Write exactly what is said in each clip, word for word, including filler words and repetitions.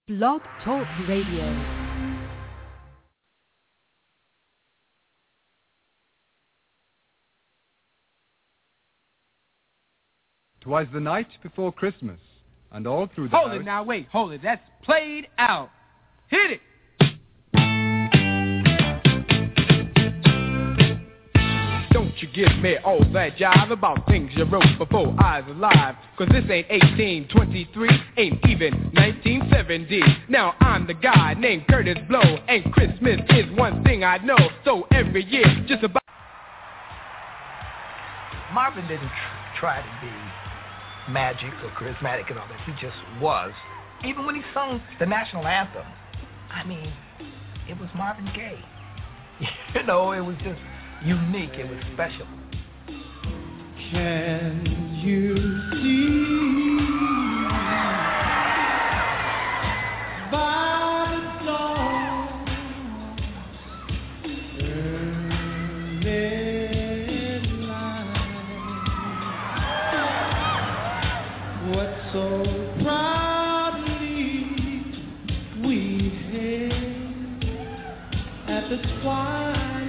Blog Talk Radio. 'Twas the night before Christmas, and all through the Hold house... it now, wait, hold it. That's played out. Hit it! Don't you give me all that jive about things you wrote before I was alive. Cause this ain't eighteen twenty-three, ain't even nineteen seventy. Now I'm the guy named Curtis Blow, and Christmas is one thing I know. So every year, just about... Marvin didn't tr- try to be magic or charismatic and all that. He just was. Even when he sung the national anthem, I mean, it was Marvin Gaye. You know, it was just unique. It was special. Can you see by the dawn's early light what so proudly we hailed at the twilight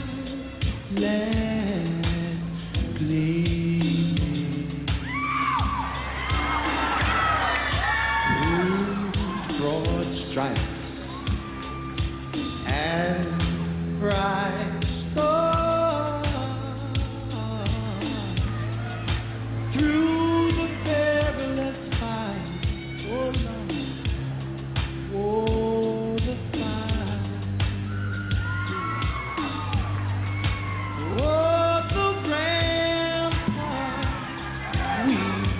land gleaming through broad stripes and bright stars, through the perilous fight, oh Lord, oh the fight. Oh, the rampart we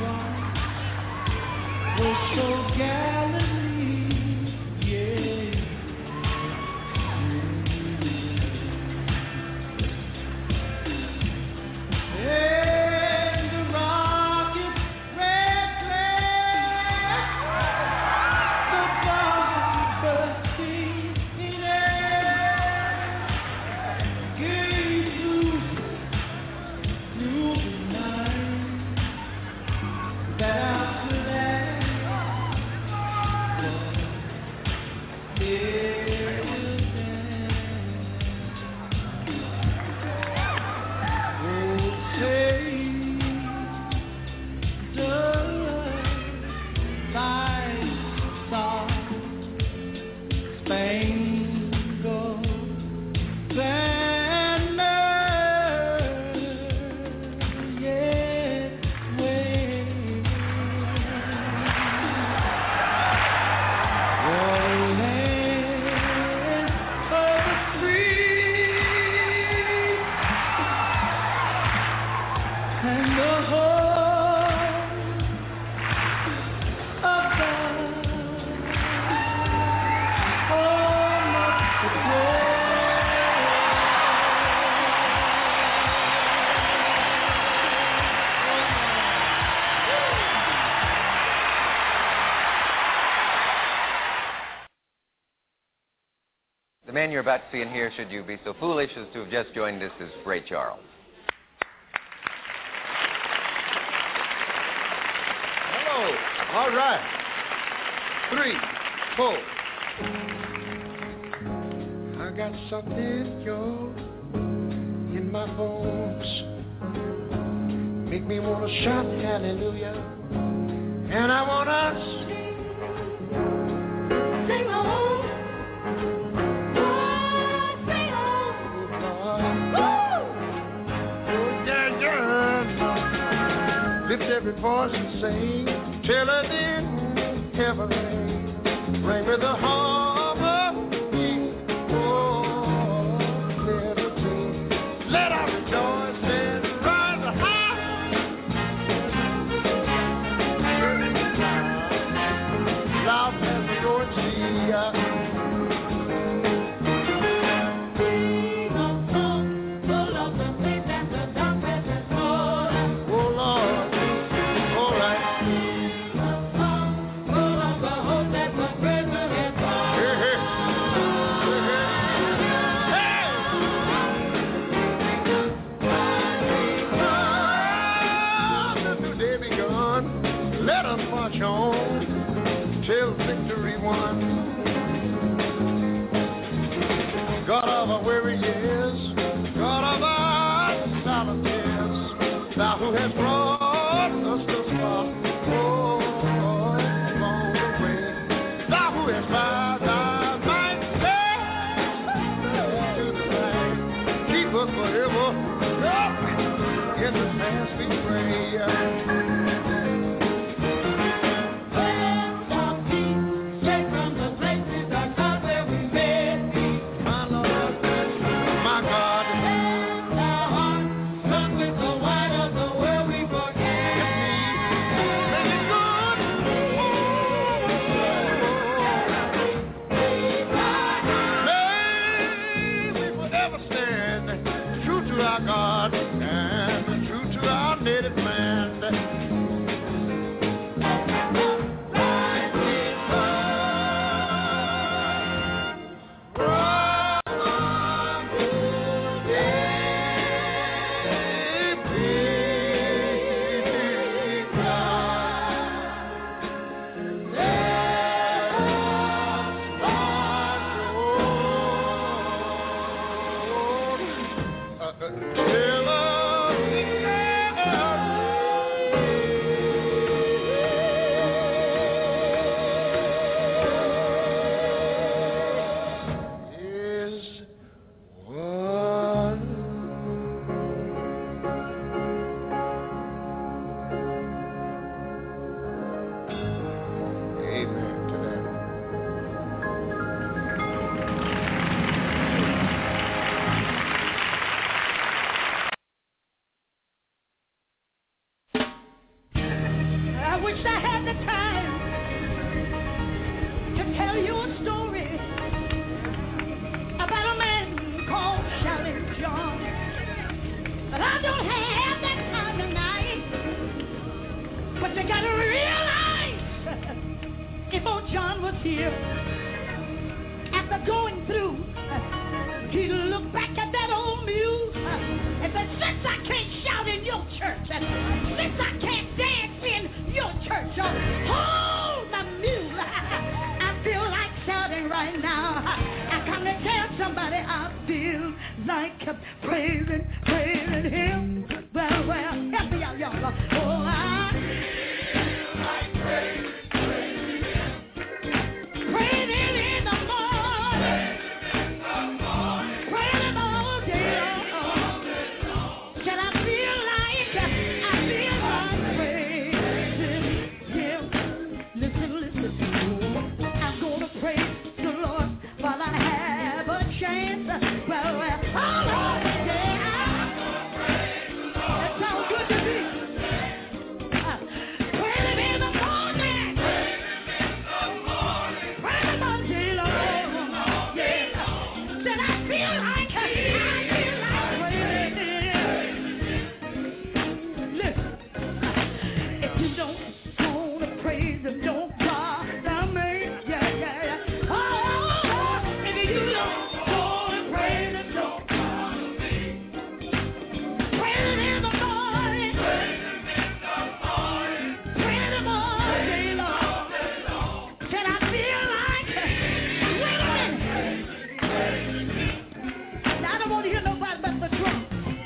walked was so gallantly, yeah. And the rocket red flag, the bomb bursting in air, gave through the night, that after that was oh, say, does thy star spangled banner yet wave? Oh, land of the free and the home of God, home of the brave. The man you're about to see and hear, should you be so foolish as to have just joined us, is Ray Charles. Hello. All right. Three, four. I got something, yo, in my bones. Make me want to shout hallelujah. And I want to sing on. Lift every voice and sing, till it in heaven, ring with the harmony, oh, liberty. Let us rejoice and rise high, loud as the Lord see. John was here, after going through, he looked back at that old mule and said, since I can't shout in your church, since I can't dance in your church, hold my mule. I feel like shouting right now. I come to tell somebody I feel like praising, praising him. Well, well, help me out, y'all. Oh, I feel like praising, praising him. Praising in the morning. Praising all day long. Can I feel like, I feel like praising him. Listen, listen. I'm going to praise the Lord while I have a chance. Well, well, all over, yeah. That sounds good to me. Uh, praise him in the morning. Praise him all day long. Yeah. Then I feel like, I feel like praising him. Listen, if you don't want to praise him, don't bother me. Yeah, yeah, yeah. Oh, if you don't want to praise him, don't bother me. Praise him in the morning. Praise him all day long. Can I feel like, wait a minute. Now, I don't want to hear nobody but the drum.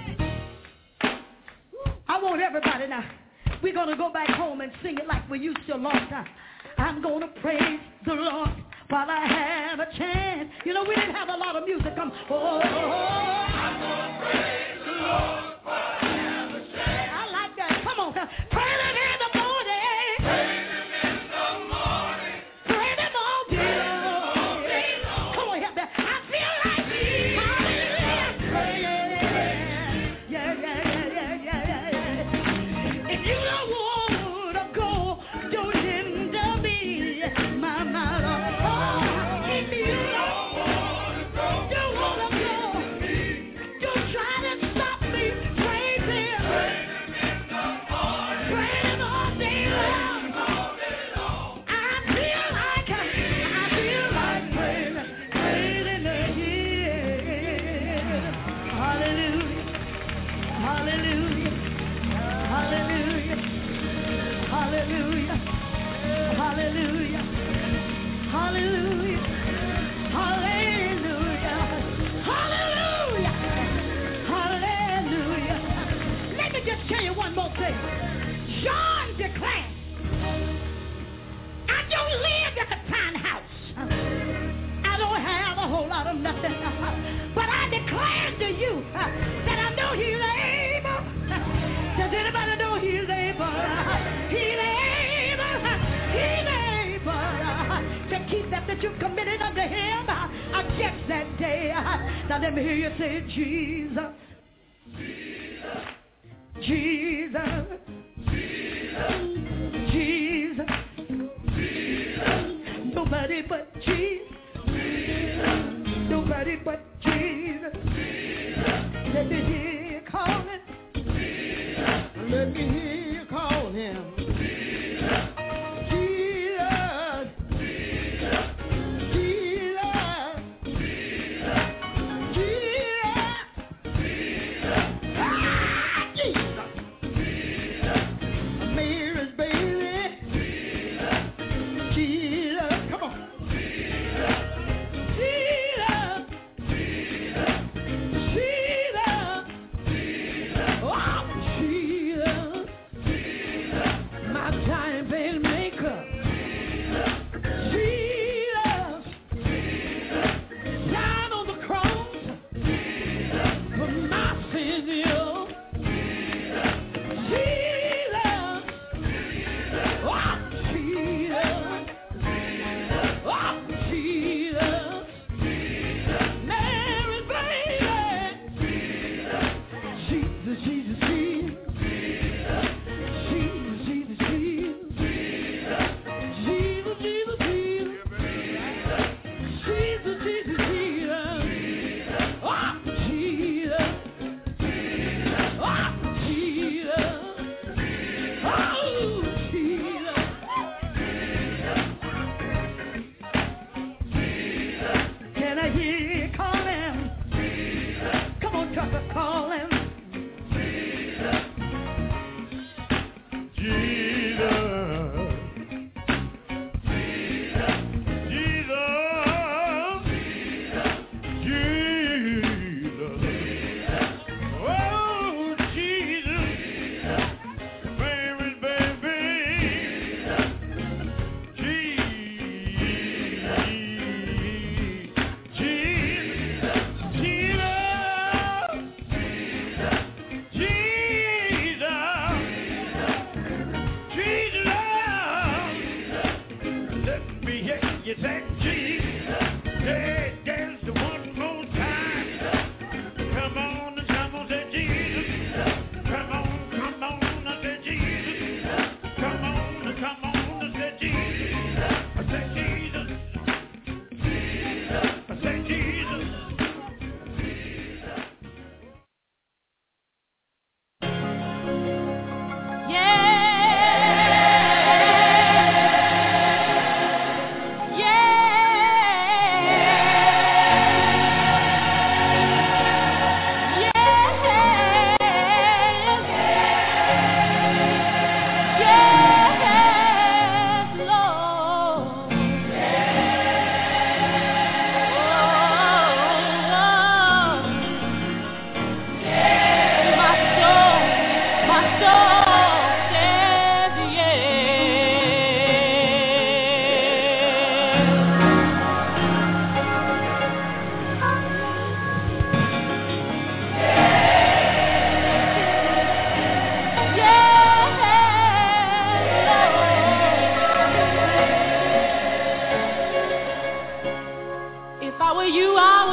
I want everybody now. We're going to go back home and sing it like we used to a long time. I'm going to praise the Lord while I have a chance. You know, we didn't have a lot of music. Come, oh, I'm going to praise the Lord while I have a chance. I like that. Come on. Praise him in the morning. Praise him in the morning. Praise him all day long. Come on, help me. I feel like hallelujah. Praise. Yeah, yeah, yeah, yeah, yeah, yeah, yeah. If you don't want to go, don't hinder me, my, my Lord. Oh, if you don't want to go, don't want to go, don't try to stop me. Praise him. Praise him all day long. I feel like, I feel like praising, praising him. Hallelujah. Hallelujah. Hallelujah. Hallelujah. Hallelujah. Hallelujah. Hallelujah. Hallelujah. Hallelujah. Let me just tell you one more thing. John declared, I don't live in a townhouse. I don't have a whole lot of nothing. But I declare to you that I know he's able. Does anybody know he's able? He's able. He's able to keep that that you've committed unto him against that day. Now let me hear you say, Jesus. Jesus. Jesus. Jesus. Nobody but Jesus. Nobody but Jesus. Let me hear you calling. Let me hear you call him. Jesus. Jesus. Jesus. Jesus. Ah, Jesus. Mary's baby. Jesus. Come on. Jesus. Jesus. Oh, Jesus.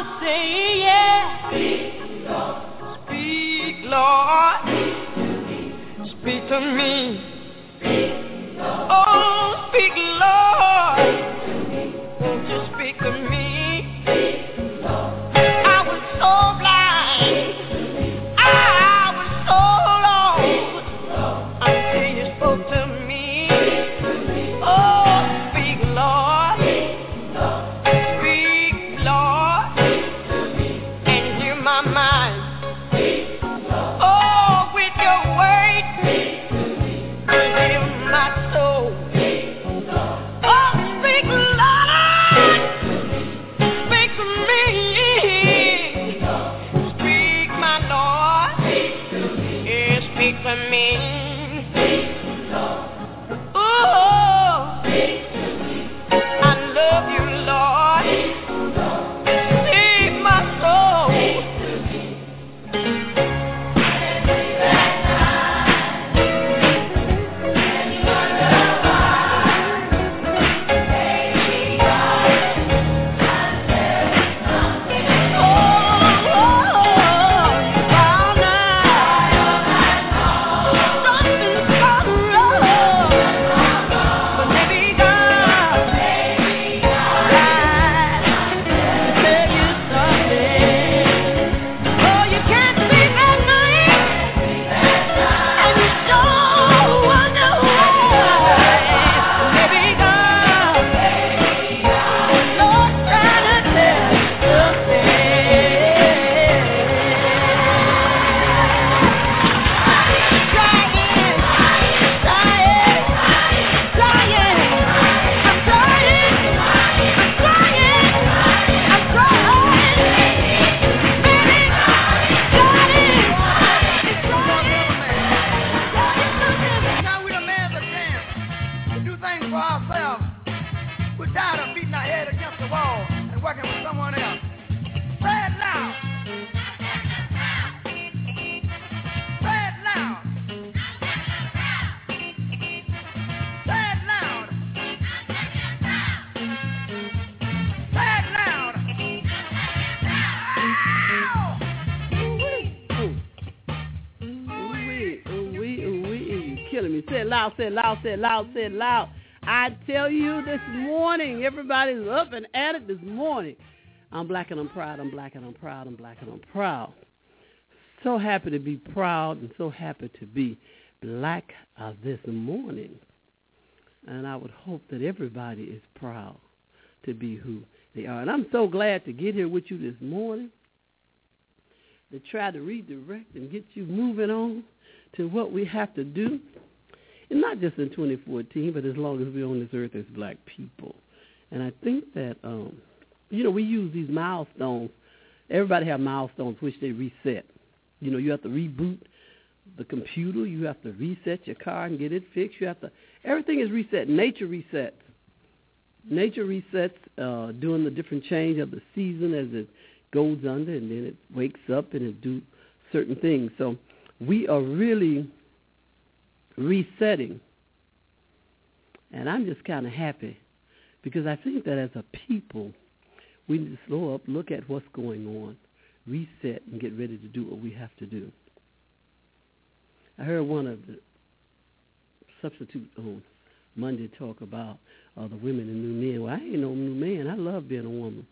Say it loud, say it loud, say it loud, say it loud. I tell you this morning, everybody's up and at it this morning. I'm black and I'm proud, I'm black and I'm proud, I'm black and I'm proud. So happy to be proud and so happy to be black uh, this morning. And I would hope that everybody is proud to be who they are. And I'm so glad to get here with you this morning to try to redirect and get you moving on to what we have to do. And not just in twenty fourteen, but as long as we're on this earth as black people. And I think that, um, you know, we use these milestones. Everybody have milestones which they reset. You know, you have to reboot the computer. You have to reset your car and get it fixed. You have to, everything is reset. Nature resets. Nature resets uh, during the different change of the season as it goes under, and then it wakes up and it do certain things. So we are really resetting. And I'm just kind of happy because I think that as a people, we need to slow up, look at what's going on, reset, and get ready to do what we have to do. I heard one of the substitutes on Monday talk about uh, the women and new men. Well, I ain't no new man. I love being a woman.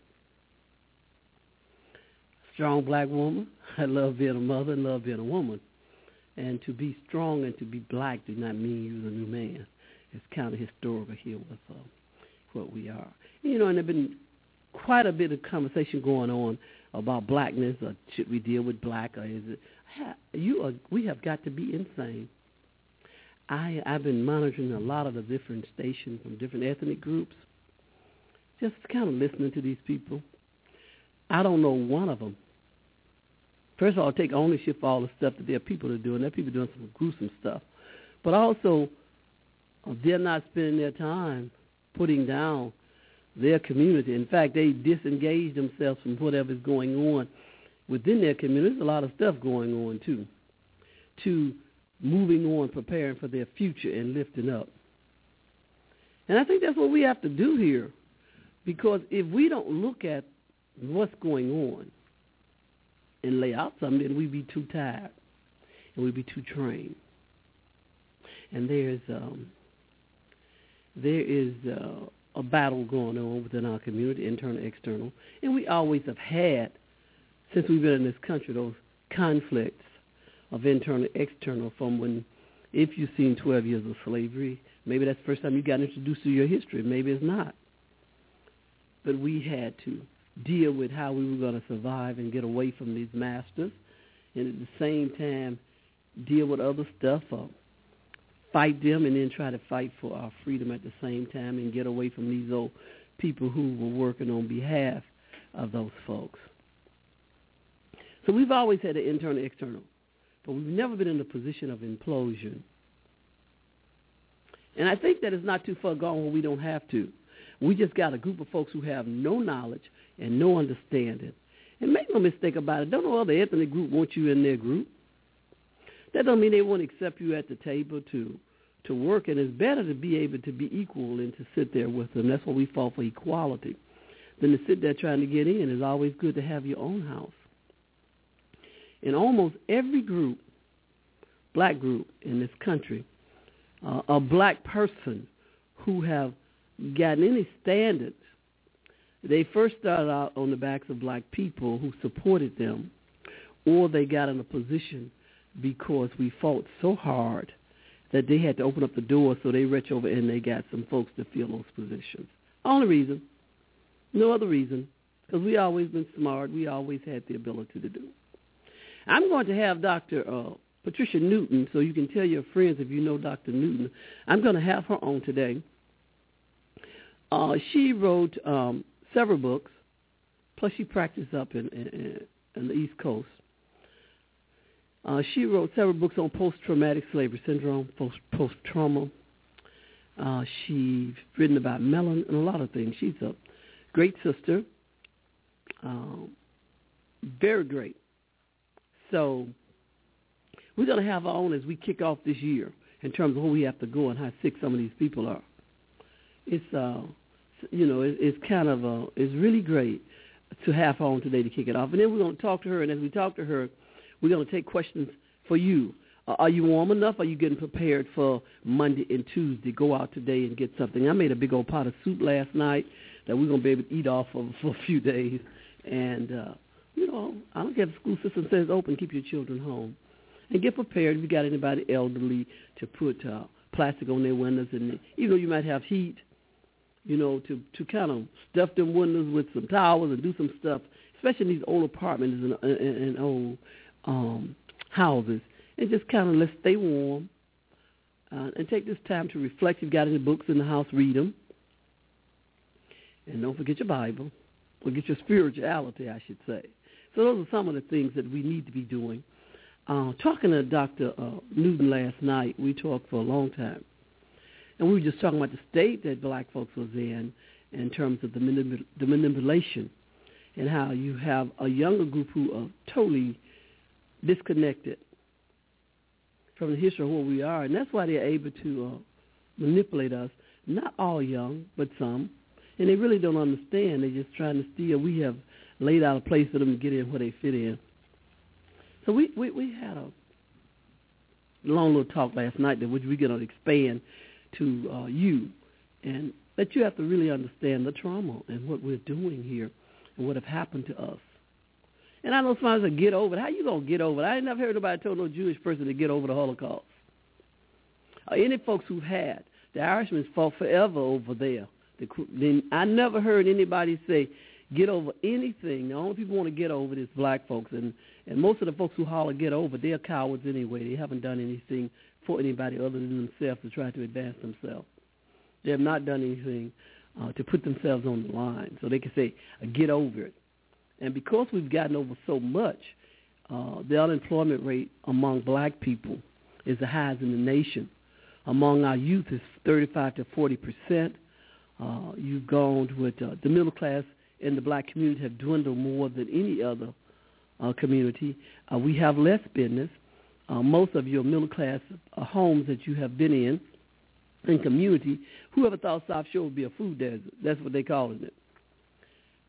Strong black woman. I love being a mother and love being a woman. And to be strong and to be black do not mean you're a new man. It's kind of historical here with uh, what we are. You know, and there's been quite a bit of conversation going on about blackness, or should we deal with black, or is it, you are, we have got to be insane. I, I've been monitoring a lot of the different stations from different ethnic groups, just kind of listening to these people. I don't know one of them. First of all, take ownership for all the stuff that their people are doing. Their people are doing some gruesome stuff. But also, they're not spending their time putting down their community. In fact, they disengage themselves from whatever is going on within their community. There's a lot of stuff going on, too, to moving on, preparing for their future and lifting up. And I think that's what we have to do here, because if we don't look at what's going on and lay out something, then we'd be too tired and we'd be too trained. And there's um, there is uh, a battle going on within our community, internal, external, and we always have had, since we've been in this country, those conflicts of internal, external. From when, if you've seen twelve years of slavery, maybe that's the first time you got introduced to your history. Maybe it's not. But we had to deal with how we were going to survive and get away from these masters, and at the same time deal with other stuff, or fight them and then try to fight for our freedom at the same time and get away from these old people who were working on behalf of those folks. So we've always had an internal, external, but we've never been in a position of implosion. And I think that it's not too far gone where we don't have to. We just got a group of folks who have no knowledge and no understanding. And make no mistake about it, don't no other ethnic group want you in their group. That don't mean they won't accept you at the table to to work, and it's better to be able to be equal and to sit there with them. That's why we fought for equality. Than to sit there trying to get in. It's always good to have your own house. In almost every group, black group in this country, uh, a black person who have gotten any standards, they first started out on the backs of black people who supported them, or they got in a position because we fought so hard that they had to open up the door, so they reached over and they got some folks to fill those positions. Only reason. No other reason. Because we always been smart. We always had the ability to do. I'm going to have Doctor Uh, Patricia Newton, so you can tell your friends if you know Doctor Newton. I'm going to have her on today. Uh, she wrote um, several books, plus she practiced up in, in, in the East Coast. Uh, she wrote several books on post-traumatic slavery syndrome, post, post-trauma. Uh, she's written about melanin and a lot of things. She's a great sister, um, very great. So we're going to have her on as we kick off this year in terms of where we have to go and how sick some of these people are. It's, uh, you know, it, it's kind of, uh, it's really great to have her on today to kick it off. And then we're going to talk to her, and as we talk to her, we're going to take questions for you. Uh, are you warm enough? Are you getting prepared for Monday and Tuesday? Go out today and get something. I made a big old pot of soup last night that we're going to be able to eat off of for a few days. And, uh, you know, I don't care if the school system says open, keep your children home. And get prepared if you got anybody elderly to put uh, plastic on their windows. And even though you might have heat, you know, to, to kind of stuff them windows with some towels and do some stuff, especially in these old apartments and, and, and old um, houses, and just kind of let's stay warm uh, and take this time to reflect. If you've got any books in the house, read them. And don't forget your Bible. Forget your spirituality, I should say. So those are some of the things that we need to be doing. Uh, talking to Doctor Uh, Newton last night, we talked for a long time. And we were just talking about the state that black folks was in in terms of the, manip- the manipulation and how you have a younger group who are totally disconnected from the history of where we are. And that's why they're able to uh, manipulate us. Not all young, but some. And they really don't understand. They're just trying to steal. We have laid out a place for them to get in where they fit in. So we, we, we had a long little talk last night that which we're going to expand to uh, you, and that you have to really understand the trauma and what we're doing here and what have happened to us. And I know somebody said, get over it. How you going to get over it? I ain't never heard nobody tell no Jewish person to get over the Holocaust. Or any folks who've had. The Irishmen's fought forever over there. The, I never heard anybody say, get over anything. The only people who want to get over it is black folks. And, and most of the folks who holler get over, they're cowards anyway. They haven't done anything for anybody other than themselves to try to advance themselves. They have not done anything uh, to put themselves on the line so they can say, get over it. And because we've gotten over so much, uh, the unemployment rate among black people is the highest in the nation. Among our youth, it's thirty-five to forty percent. Uh, you've gone with uh, the middle class in the black community have dwindled more than any other uh, community. Uh, we have less business. Uh, most of your middle class uh, homes that you have been in, in community, whoever thought South Shore would be a food desert? That's what they're calling it.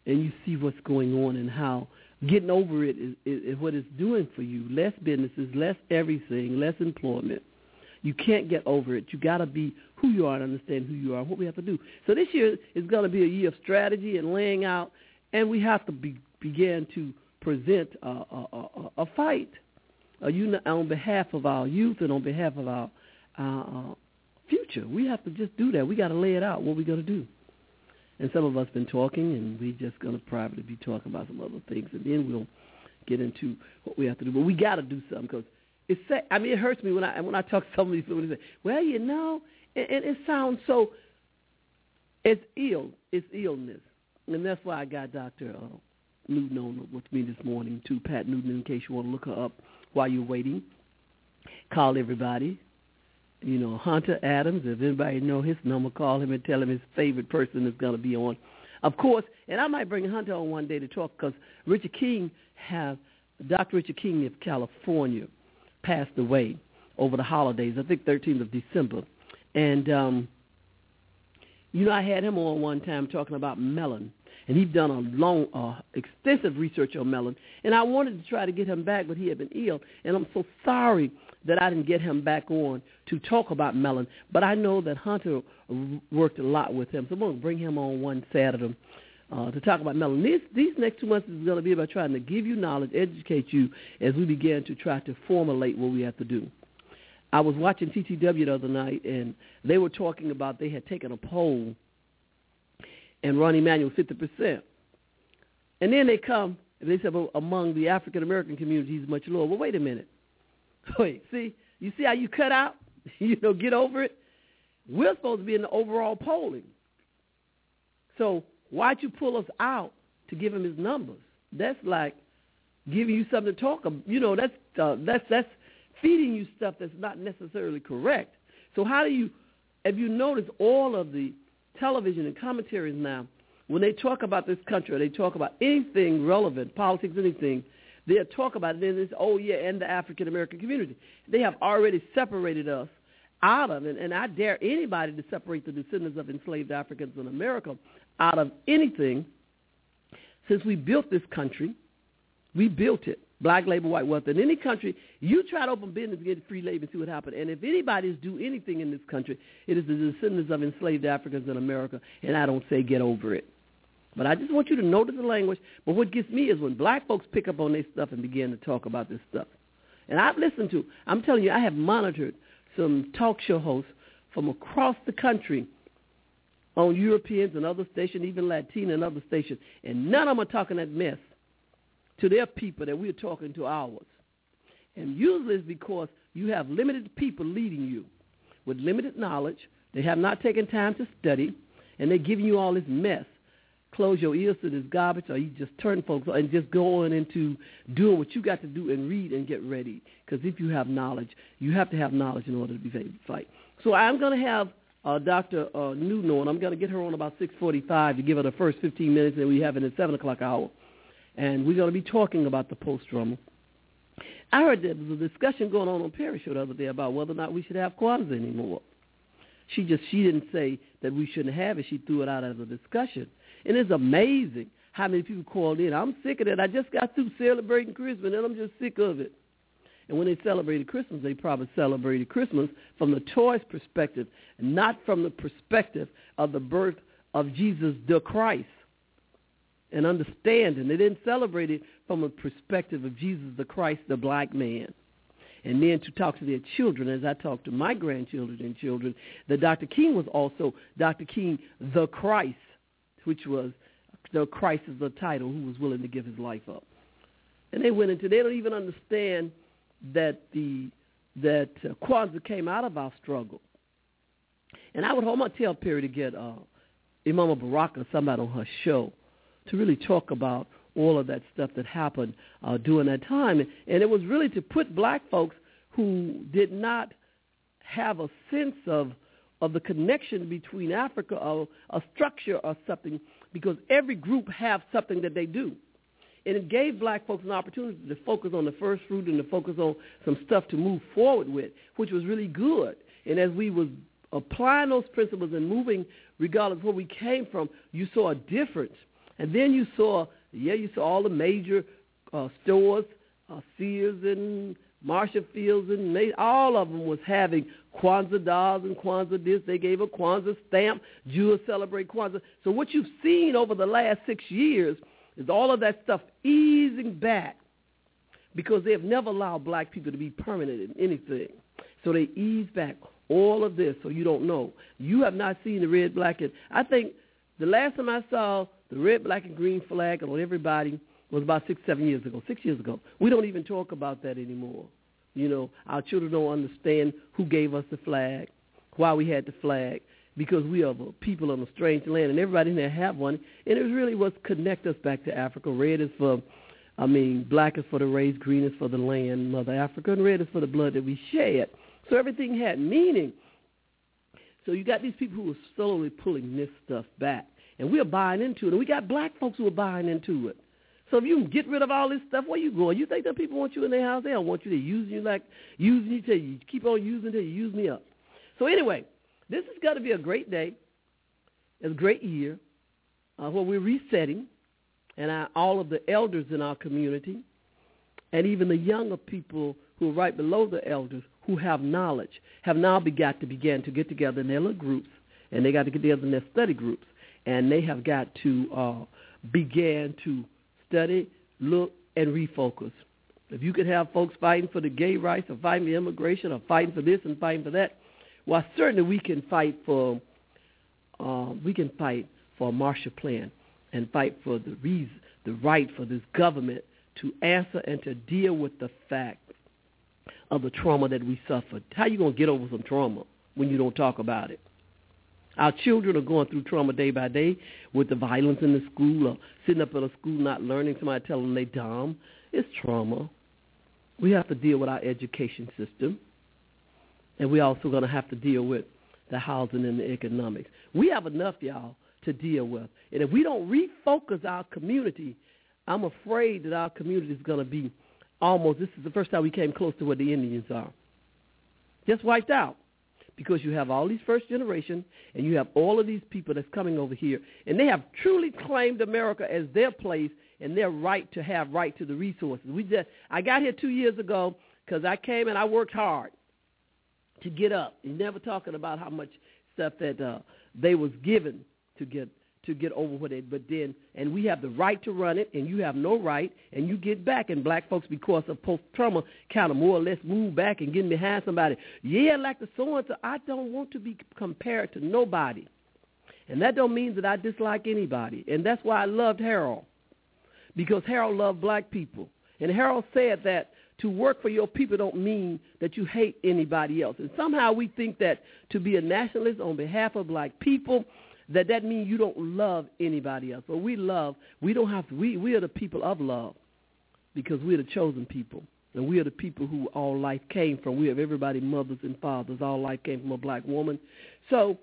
and you see what's going on and how getting over it is, is, is what it's doing for you. Less businesses, less everything, less employment. You can't get over it. You got to be who you are and understand who you are and what we have to do. So this year is going to be a year of strategy and laying out, and we have to be, begin to present a, a, a, a fight a uni- on behalf of our youth and on behalf of our uh, future. We have to just do that. We got to lay it out, what we're going to do. And some of us been talking, and we're just going to privately be talking about some other things, and then we'll get into what we have to do. But we got to do something because it's sad. I mean, it hurts me when I when I talk to some of these people and they say, well, you know, and it, it sounds so, it's ill. It's illness. And that's why I got Doctor Uh, Newton on with me this morning, too, Pat Newton, in case you want to look her up while you're waiting. Call everybody. You know, Hunter Adams, if anybody know his number, call him and tell him his favorite person is going to be on. Of course, and I might bring Hunter on one day to talk because Richard King have, Doctor Richard King of California passed away over the holidays, I think thirteenth of December. And, um, you know, I had him on one time talking about melon. And he'd done a long, uh, extensive research on melon. And I wanted to try to get him back, but he had been ill. And I'm so sorry that I didn't get him back on to talk about melon. But I know that Hunter worked a lot with him. So I'm going to bring him on one Saturday uh, to talk about melon. These, these next two months is going to be about trying to give you knowledge, educate you as we begin to try to formulate what we have to do. I was watching T T W the other night, and they were talking about they had taken a poll and Ron Emanuel fifty percent. And then they come, and they said, well, among the African-American community, he's much lower. Well, wait a minute. Wait, see? You see how you cut out? You know, get over it? We're supposed to be in the overall polling. So why'd you pull us out to give him his numbers? That's like giving you something to talk about. You know, that's, uh, that's, that's feeding you stuff that's not necessarily correct. So how do you, if you notice all of the television and commentaries now, when they talk about this country or they talk about anything relevant, politics, anything, they'll talk about it, and it's, oh, yeah, and the African-American community. They have already separated us out of it, and I dare anybody to separate the descendants of enslaved Africans in America out of anything. Since we built this country, we built it, black labor, white wealth. In any country, you try to open business and get free labor and see what happens. And if anybody's do anything in this country, it is the descendants of enslaved Africans in America, and I don't say get over it. But I just want you to notice the language. But what gets me is when black folks pick up on their stuff and begin to talk about this stuff. And I've listened to, I'm telling you, I have monitored some talk show hosts from across the country on Europeans and other stations, even Latina and other stations, and none of them are talking that mess to their people that we're talking to ours. And usually it's because you have limited people leading you with limited knowledge. They have not taken time to study, and they're giving you all this mess. Close your ears to this garbage, or you just turn folks and just go on into doing what you got to do and read and get ready. Because if you have knowledge, you have to have knowledge in order to be able to fight. So I'm going to have uh, Doctor Uh, Newton on. I'm going to get her on about six forty-five to give her the first fifteen minutes, and we have it at seven o'clock hour. And we're going to be talking about the post-drama. I heard there was a discussion going on on Perry Show the other day about whether or not we should have Kwanzaa anymore. She just, she didn't say that we shouldn't have it. She threw it out as a discussion. And it's amazing how many people called in. I'm sick of it. I just got through celebrating Christmas, and I'm just sick of it. And when they celebrated Christmas, they probably celebrated Christmas from the toys perspective, and not from the perspective of the birth of Jesus the Christ. And understanding. They didn't celebrate it from a perspective of Jesus the Christ, the black man. And then to talk to their children, as I talk to my grandchildren and children, that Doctor King was also Doctor King the Christ, which was the Christ is the title, who was willing to give his life up. And they went into, they don't even understand that the that uh, Kwanzaa came out of our struggle. And I would hold my tail Perry to get uh, Imama Baraka, somebody on her show, to really talk about all of that stuff that happened uh, during that time. And it was really to put black folks who did not have a sense of, of the connection between Africa or a structure or something, because every group have something that they do. And it gave black folks an opportunity to focus on the first fruit and to focus on some stuff to move forward with, which was really good. And as we was applying those principles and moving regardless of where we came from, you saw a difference. And then you saw, yeah, you saw all the major uh, stores, uh, Sears and Marshall Fields, and they, all of them was having Kwanzaa dolls and Kwanzaa this. They gave a Kwanzaa stamp. Jews celebrate Kwanzaa. So what you've seen over the last six years is all of that stuff easing back because they have never allowed black people to be permanent in anything. So they ease back all of this so you don't know. You have not seen the red, black, and I think the last time I saw the red, black, and green flag on everybody was about six, seven years ago, six years ago. We don't even talk about that anymore. You know, our children don't understand who gave us the flag, why we had the flag, because we are people on a strange land, and everybody in there have one, and it really was connect us back to Africa. Red is for, I mean, black is for the race, green is for the land, Mother Africa, and red is for the blood that we shed. So everything had meaning. So you got these people who are slowly pulling this stuff back, and we're buying into it, and we got black folks who are buying into it. So if you can get rid of all this stuff, where you going? You think that people want you in their house? They don't want you. They're using you like using you till you keep on using until you use me up. So anyway, this is going to be a great day. It's a great year uh, where we're resetting, and our, all of the elders in our community, and even the younger people who are right below the elders who have knowledge, have now begun to begin to get together in their little groups, and they got to get together in their study groups, and they have got to uh, begin to study, look, and refocus. If you could have folks fighting for the gay rights or fighting for immigration or fighting for this and fighting for that, well, certainly we can fight for uh, we can fight for a Marshall Plan and fight for the reason, the right for this government to answer and to deal with the fact of the trauma that we suffered. How are you going to get over some trauma when you don't talk about it? Our children are going through trauma day by day with the violence in the school or sitting up at a school not learning, somebody telling them they dumb. It's trauma. We have to deal with our education system, and we're also going to have to deal with the housing and the economics. We have enough, y'all, to deal with. And if we don't refocus our community, I'm afraid that our community is going to be almost, this is the first time we came close to where the Indians are. Just wiped out. Because you have all these first generation, and you have all of these people that's coming over here, and they have truly claimed America as their place and their right to have right to the resources. We just, I got here two years ago because I came and I worked hard to get up. You're never talking about how much stuff that uh, they was given to get to get over with it, but then, and we have the right to run it, and you have no right, and you get back, and black folks, because of post-trauma, kind of more or less move back and get behind somebody. Yeah, like the so-and-so, I don't want to be compared to nobody, and that don't mean that I dislike anybody, and that's why I loved Harold, because Harold loved black people, and Harold said that to work for your people don't mean that you hate anybody else, and somehow we think that to be a nationalist on behalf of black people, that that means you don't love anybody else. But we love, we don't have to, we, we are the people of love because we are the chosen people. And we are the people who all life came from. We have everybody, mothers and fathers. All life came from a black woman. So,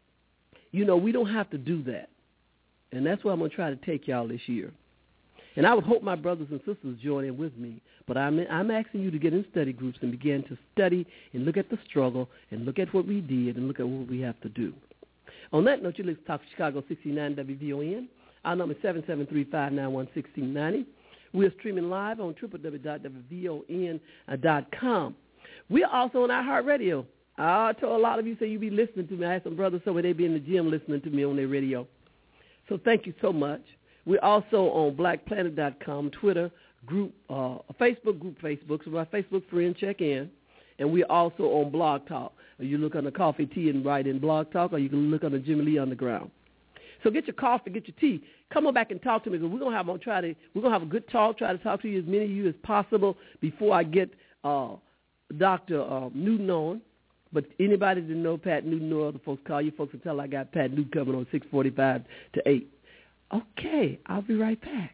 you know, we don't have to do that. And that's where I'm going to try to take y'all this year. And I would hope my brothers and sisters join in with me. But I'm, I'm asking you to get in study groups and begin to study and look at the struggle and look at what we did and look at what we have to do. On that note, you listen to Talk Chicago sixty-nine W V O N. Our number is seven seven three, five nine one, one six nine zero. We are streaming live on w w w dot w v o n dot com. We are also on iHeartRadio. I told a lot of you say you be listening to me. I had some brothers somewhere they be in the gym listening to me on their radio. So thank you so much. We're also on black planet dot com, Twitter, group, uh, Facebook group, Facebook. So my Facebook friend, check in. And we're also on Blog Talk. You look on the Coffee, Tea, and Write in Blog Talk, or you can look on the Jimmy Lee Underground. So get your coffee, get your tea. Come on back and talk to me because we're gonna have I'm try to we're gonna have a good talk. Try to talk to you as many of you as possible before I get uh, Doctor Uh, Newton on. But anybody that know Pat Newton or other folks, call you folks and tell I got Pat Newton coming on six forty-five to eight. Okay, I'll be right back.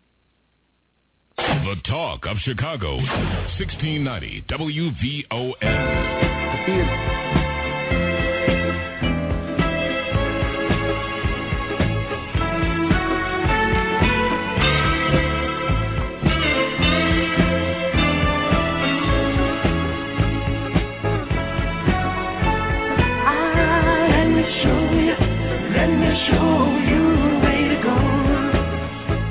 The Talk of Chicago, sixteen ninety W V O N. Let me show you the way to go.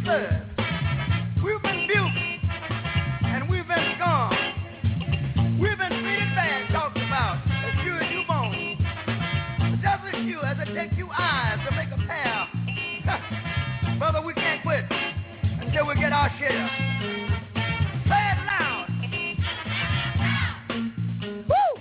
serve. We've been buked, and we've been scorned. We've been treated bad, talked about, as sure as you born. But just as sure as it takes you eyes to make a pair. Brother, we can't quit until we get our share. Say it loud. Woo!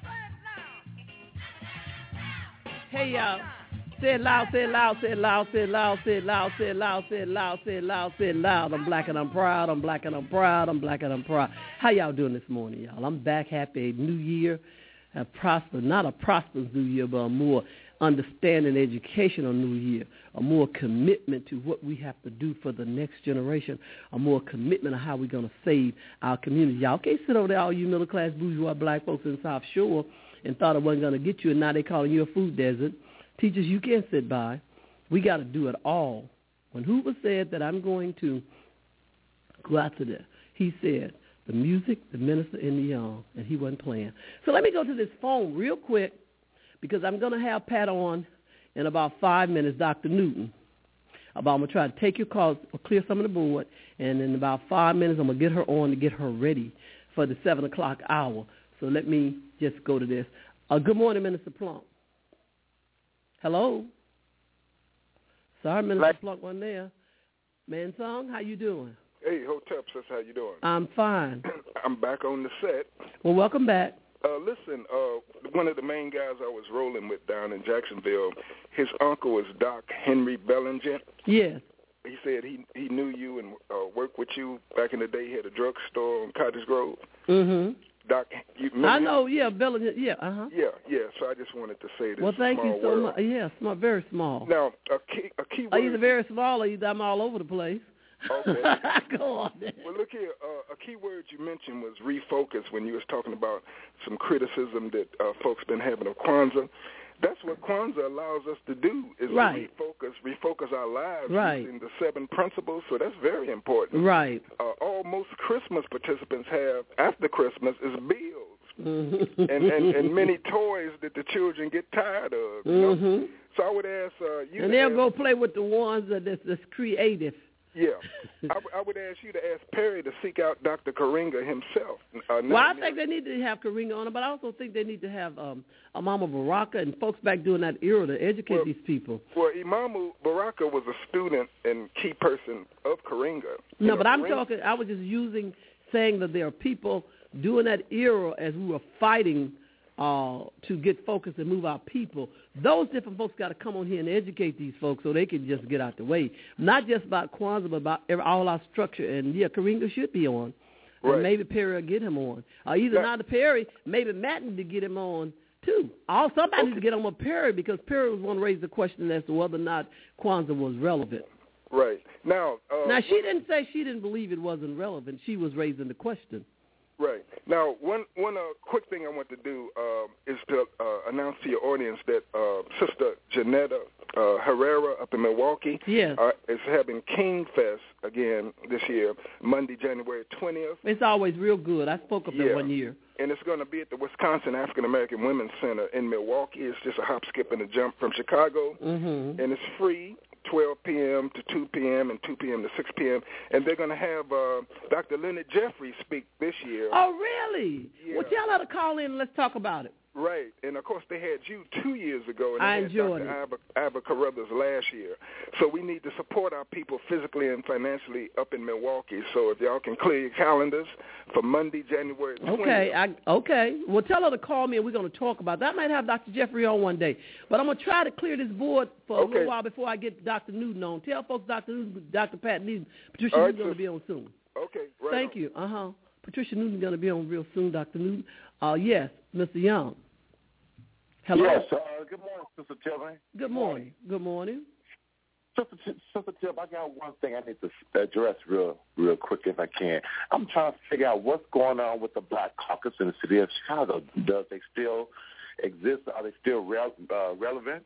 Hey, y'all. Say it loud, say it loud, say it loud, say it loud, say it loud, say it loud, say it loud, say it loud, say it loud. I'm black and I'm proud, I'm black and I'm proud, I'm black and I'm proud. How y'all doing this morning, y'all? I'm back. Happy New Year. A prosper, not a prosperous New Year, but a more understanding educational New Year, a more commitment to what we have to do for the next generation, a more commitment of how we're going to save our community. Y'all can't sit over there, all you middle-class bourgeois black folks in South Shore, and thought it wasn't going to get you, and now they calling you a food desert. Teachers, you can't sit by. We got to do it all. When Hoover said that I'm going to go out to there, he said, the music, the minister, and the young, and he wasn't playing. So let me go to this phone real quick, because I'm going to have Pat on in about five minutes, Doctor Newton. About, I'm going to try to take your calls, or clear some of the board, and in about five minutes I'm going to get her on to get her ready for the seven o'clock hour. So let me just go to this. Uh, good morning, Minister Plunk. Hello? Sorry, Minister Black. Plunk wasn't there. Man Song, how you doing? Hey, Hotep, sis, how you doing? I'm fine. I'm back on the set. Well, welcome back. Uh, listen, uh, one of the main guys I was rolling with down in Jacksonville, his uncle is Doc Henry Bellinger. Yes. He said he he knew you and uh, worked with you back in the day. He had a drugstore on Cottage Grove. Mm-hmm. Doc, you I know, him? yeah, Bellinger, yeah, uh-huh. Yeah, yeah, so I just wanted to say this. Well, thank small you so world. much. Yeah, small, very small. Now, a key, a key word. Either very small or either I'm all over the place. Okay. Go on. Well, look here. Uh, a key word you mentioned was refocus when you was talking about some criticism that uh, folks been having of Kwanzaa. That's what Kwanzaa allows us to do is right. refocus, refocus our lives right. using the seven principles. So that's very important. Right. Uh, all most Christmas participants have after Christmas is bills and, and and many toys that the children get tired of. You mm-hmm. know? So I would ask uh, you. And they'll ask, go play with the ones that that's, that's creative. Yeah, I, w- I would ask you to ask Perry to seek out Doctor Karinga himself. Uh, well, I think they need to have Karinga on it, but I also think they need to have um, Imam Baraka and folks back during that era to educate well, these people. Well, Imam Baraka was a student and key person of Karinga. No, you know, but I'm Karinga, talking, I was just using, saying that there are people during that era as we were fighting Uh, to get focused and move our people. Those different folks got to come on here and educate these folks so they can just get out the way. Not just about Kwanzaa, but about every, all our structure. And, yeah, Karinga should be on. Right. And maybe Perry will get him on. Or either now, not the Perry, maybe Matt need to get him on, too. All Somebody okay. needs to get on with Perry because Perry was one to raise the question as to whether or not Kwanzaa was relevant. Right. Now, uh, now she didn't say she didn't believe it wasn't relevant. She was raising the question. Right. Now, one one uh, quick thing I want to do uh, is to uh, announce to your audience that uh, Sister Janetta uh, Herrera up in Milwaukee yes. uh, is having King Fest again this year, Monday, January twentieth. It's always real good. I spoke up yeah. there one year. And it's going to be at the Wisconsin African American Women's Center in Milwaukee. It's just a hop, skip, and a jump from Chicago. Mm-hmm. And it's free. twelve p.m. to two p.m. and two p.m. to six p.m. And they're going to have uh, Doctor Leonard Jeffries speak this year. Oh, really? Yeah. Well, tell her to call in and let's talk about it. Right. And, of course, they had you two years ago. And I they enjoyed had Doctor it. Ava, Ava Carruthers last year. So we need to support our people physically and financially up in Milwaukee. So if y'all can clear your calendars for Monday, January twentieth. Okay. I, okay. Well, tell her to call me and we're going to talk about that. I might have Doctor Jeffrey on one day. But I'm going to try to clear this board for a okay. little while before I get Doctor Newton on. Tell folks Doctor Newton, Doctor Pat Newton, Patricia right, Newton's going to be on soon. Okay. Right Thank on. you. Uh-huh. Patricia Newton's going to be on real soon, Doctor Newton. Uh, yes, Mister Young. Hello. Yes. Uh, good morning, Sister Tiffany. Good morning. Good morning. Sister, Sister Tiff, I got one thing I need to address real, real quick if I can. I'm trying to figure out what's going on with the Black Caucus in the city of Chicago. Does they still exist? Are they still re- uh, relevant?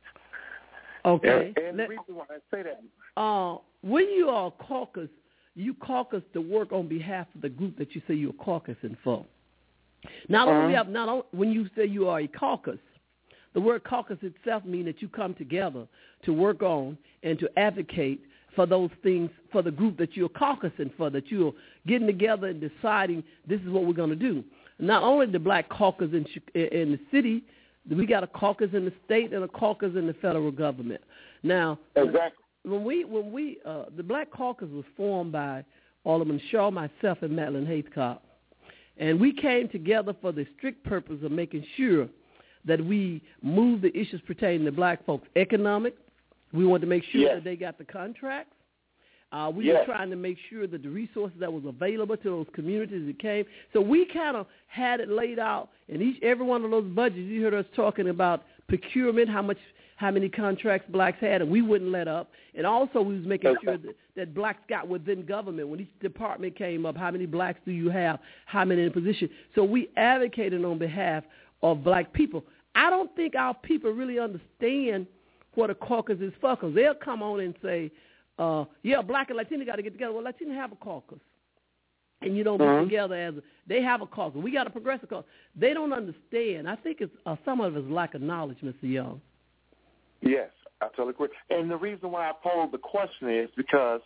Okay. And, and Let, the reason why I say that, uh, when you are caucus, you caucus to work on behalf of the group that you say you're caucusing for. Not uh-huh. only have, not only, when you say you are a caucus, the word caucus itself means that you come together to work on and to advocate for those things, for the group that you're caucusing for, that you're getting together and deciding this is what we're going to do. Not only the black caucus in, in the city, we got a caucus in the state and a caucus in the federal government. Now, exactly. when we, when we, uh, the black caucus was formed by Alderman Shaw, myself, and Madeline Haythcott. And we came together for the strict purpose of making sure that we move the issues pertaining to black folks. Economic, we wanted to make sure yes. that they got the contracts. Uh, we yes. were trying to make sure that the resources that was available to those communities that came. So we kind of had it laid out in each every one of those budgets. You heard us talking about procurement, how much, how many contracts blacks had, and we wouldn't let up. And also we was making sure that, that blacks got within government. When each department came up, how many blacks do you have, how many in position? So we advocated on behalf of black people. I don't think our people really understand what a caucus is for, because they'll come on and say, uh, yeah, black and Latino got to get together. Well, Latino have a caucus. And you don't uh-huh. be together as a, they have a caucus. We got a progressive caucus. They don't understand. I think it's uh, some of it is lack of knowledge, Mister Young. Yes, I totally agree. And the reason why I posed the question is because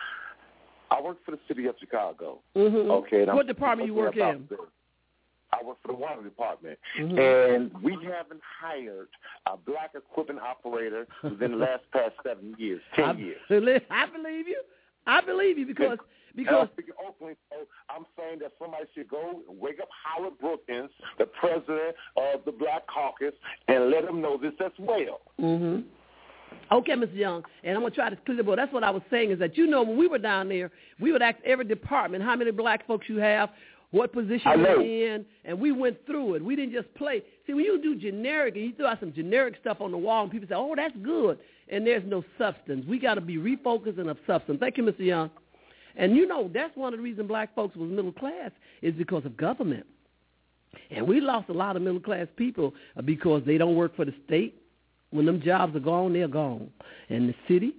I work for the city of Chicago. Mm-hmm. Okay. And what I'm department you work in? This. I work for the water department, mm-hmm. and we haven't hired a black equipment operator within the last past seven years, ten I, years. I believe you. I believe you because because openly, so I'm saying that somebody should go wake up Howard Brookins, the president of the Black Caucus, and let him know this as well. Mm-hmm. Okay, Mister Young, and I'm going to try to clear the board. That's what I was saying is that, you know, when we were down there, we would ask every department how many black folks you have, what position you're in, and we went through it. We didn't just play. See, when you do generic and you throw out some generic stuff on the wall and people say, oh, that's good, and there's no substance. We got to be refocused and of substance. Thank you, Mister Young. And, you know, that's one of the reasons black folks was middle class is because of government. And we lost a lot of middle-class people because they don't work for the state. When them jobs are gone, they're gone. And the city,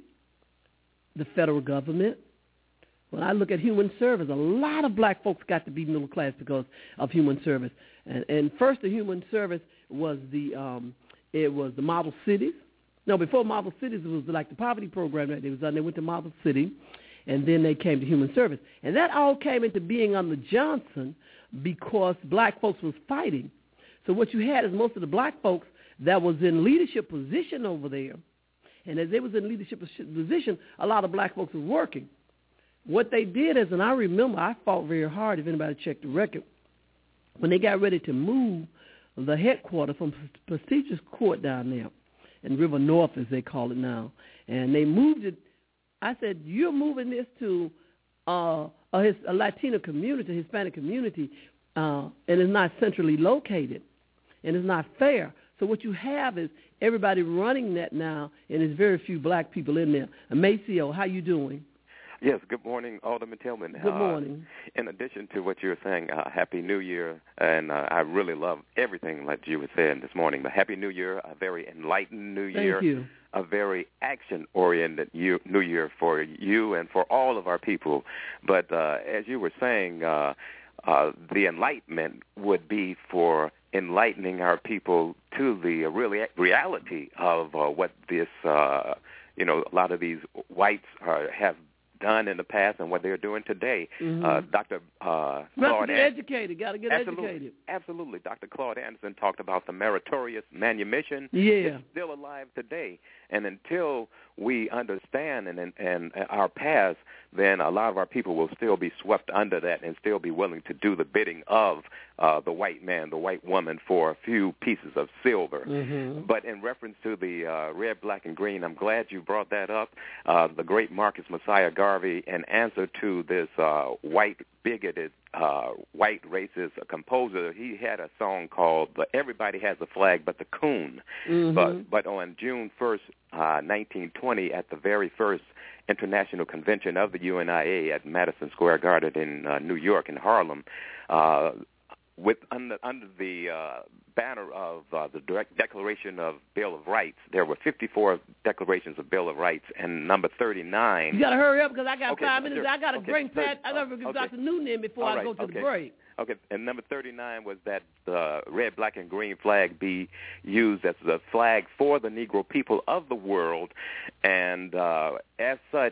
the federal government, when I look at human service, a lot of black folks got to be middle class because of human service. And, and first, the human service was the um, it was the model cities. No, before model cities, it was like the poverty program that they was done. They went to model city, and then they came to human service. And that all came into being under Johnson because black folks was fighting. So what you had is most of the black folks that was in leadership position over there, and as they was in leadership position, a lot of black folks was working. What they did is, and I remember I fought very hard, if anybody checked the record, when they got ready to move the headquarters from Prestigious Court down there in River North, as they call it now, and they moved it. I said, you're moving this to uh, a, his, a Latino community, Hispanic community, uh, and it's not centrally located, and it's not fair. So what you have is everybody running that now, and there's very few black people in there. Maceo, how you doing? Yes, good morning, Alderman Tillman. Good morning. Uh, in addition to what you were saying, uh, Happy New Year, and uh, I really love everything that you were saying this morning. But Happy New Year, a very enlightened New Year. Thank you. A very action-oriented year, New Year for you and for all of our people. But uh, as you were saying, uh, uh, the enlightenment would be for enlightening our people to the really reality of uh, what this, uh, you know, a lot of these whites are, have done in the past and what they're doing today. Mm-hmm. Uh, Doctor Uh, Claude Claude get educated. Got to get absolutely, educated. Absolutely. Doctor Claude Anderson talked about the meritorious manumission. Yeah. It's still alive today. And until we understand and, and, and our past, then a lot of our people will still be swept under that and still be willing to do the bidding of uh, the white man, the white woman, for a few pieces of silver. Mm-hmm. But in reference to the uh, red, black, and green, I'm glad you brought that up. Uh, the great Marcus Messiah Garvey, in answer to this uh, white, bigoted, uh, white racist composer, he had a song called "Everybody Has a Flag But the Coon." Mm-hmm. But but on June first, uh, nineteen twenty, at the very first International Convention of the U N I A at Madison Square Garden in uh, New York, in Harlem, uh, with under, under the uh, banner of uh, the direct Declaration of Bill of Rights, there were fifty-four declarations of Bill of Rights, and number thirty-nine. You got to hurry up because I got okay, five minutes. Sure. I got to okay, bring Pat. I got to okay. bring Doctor Newton in before All I right, go to okay. the break. Okay, and number thirty-nine was that the red, black, and green flag be used as the flag for the Negro people of the world, and uh, as such,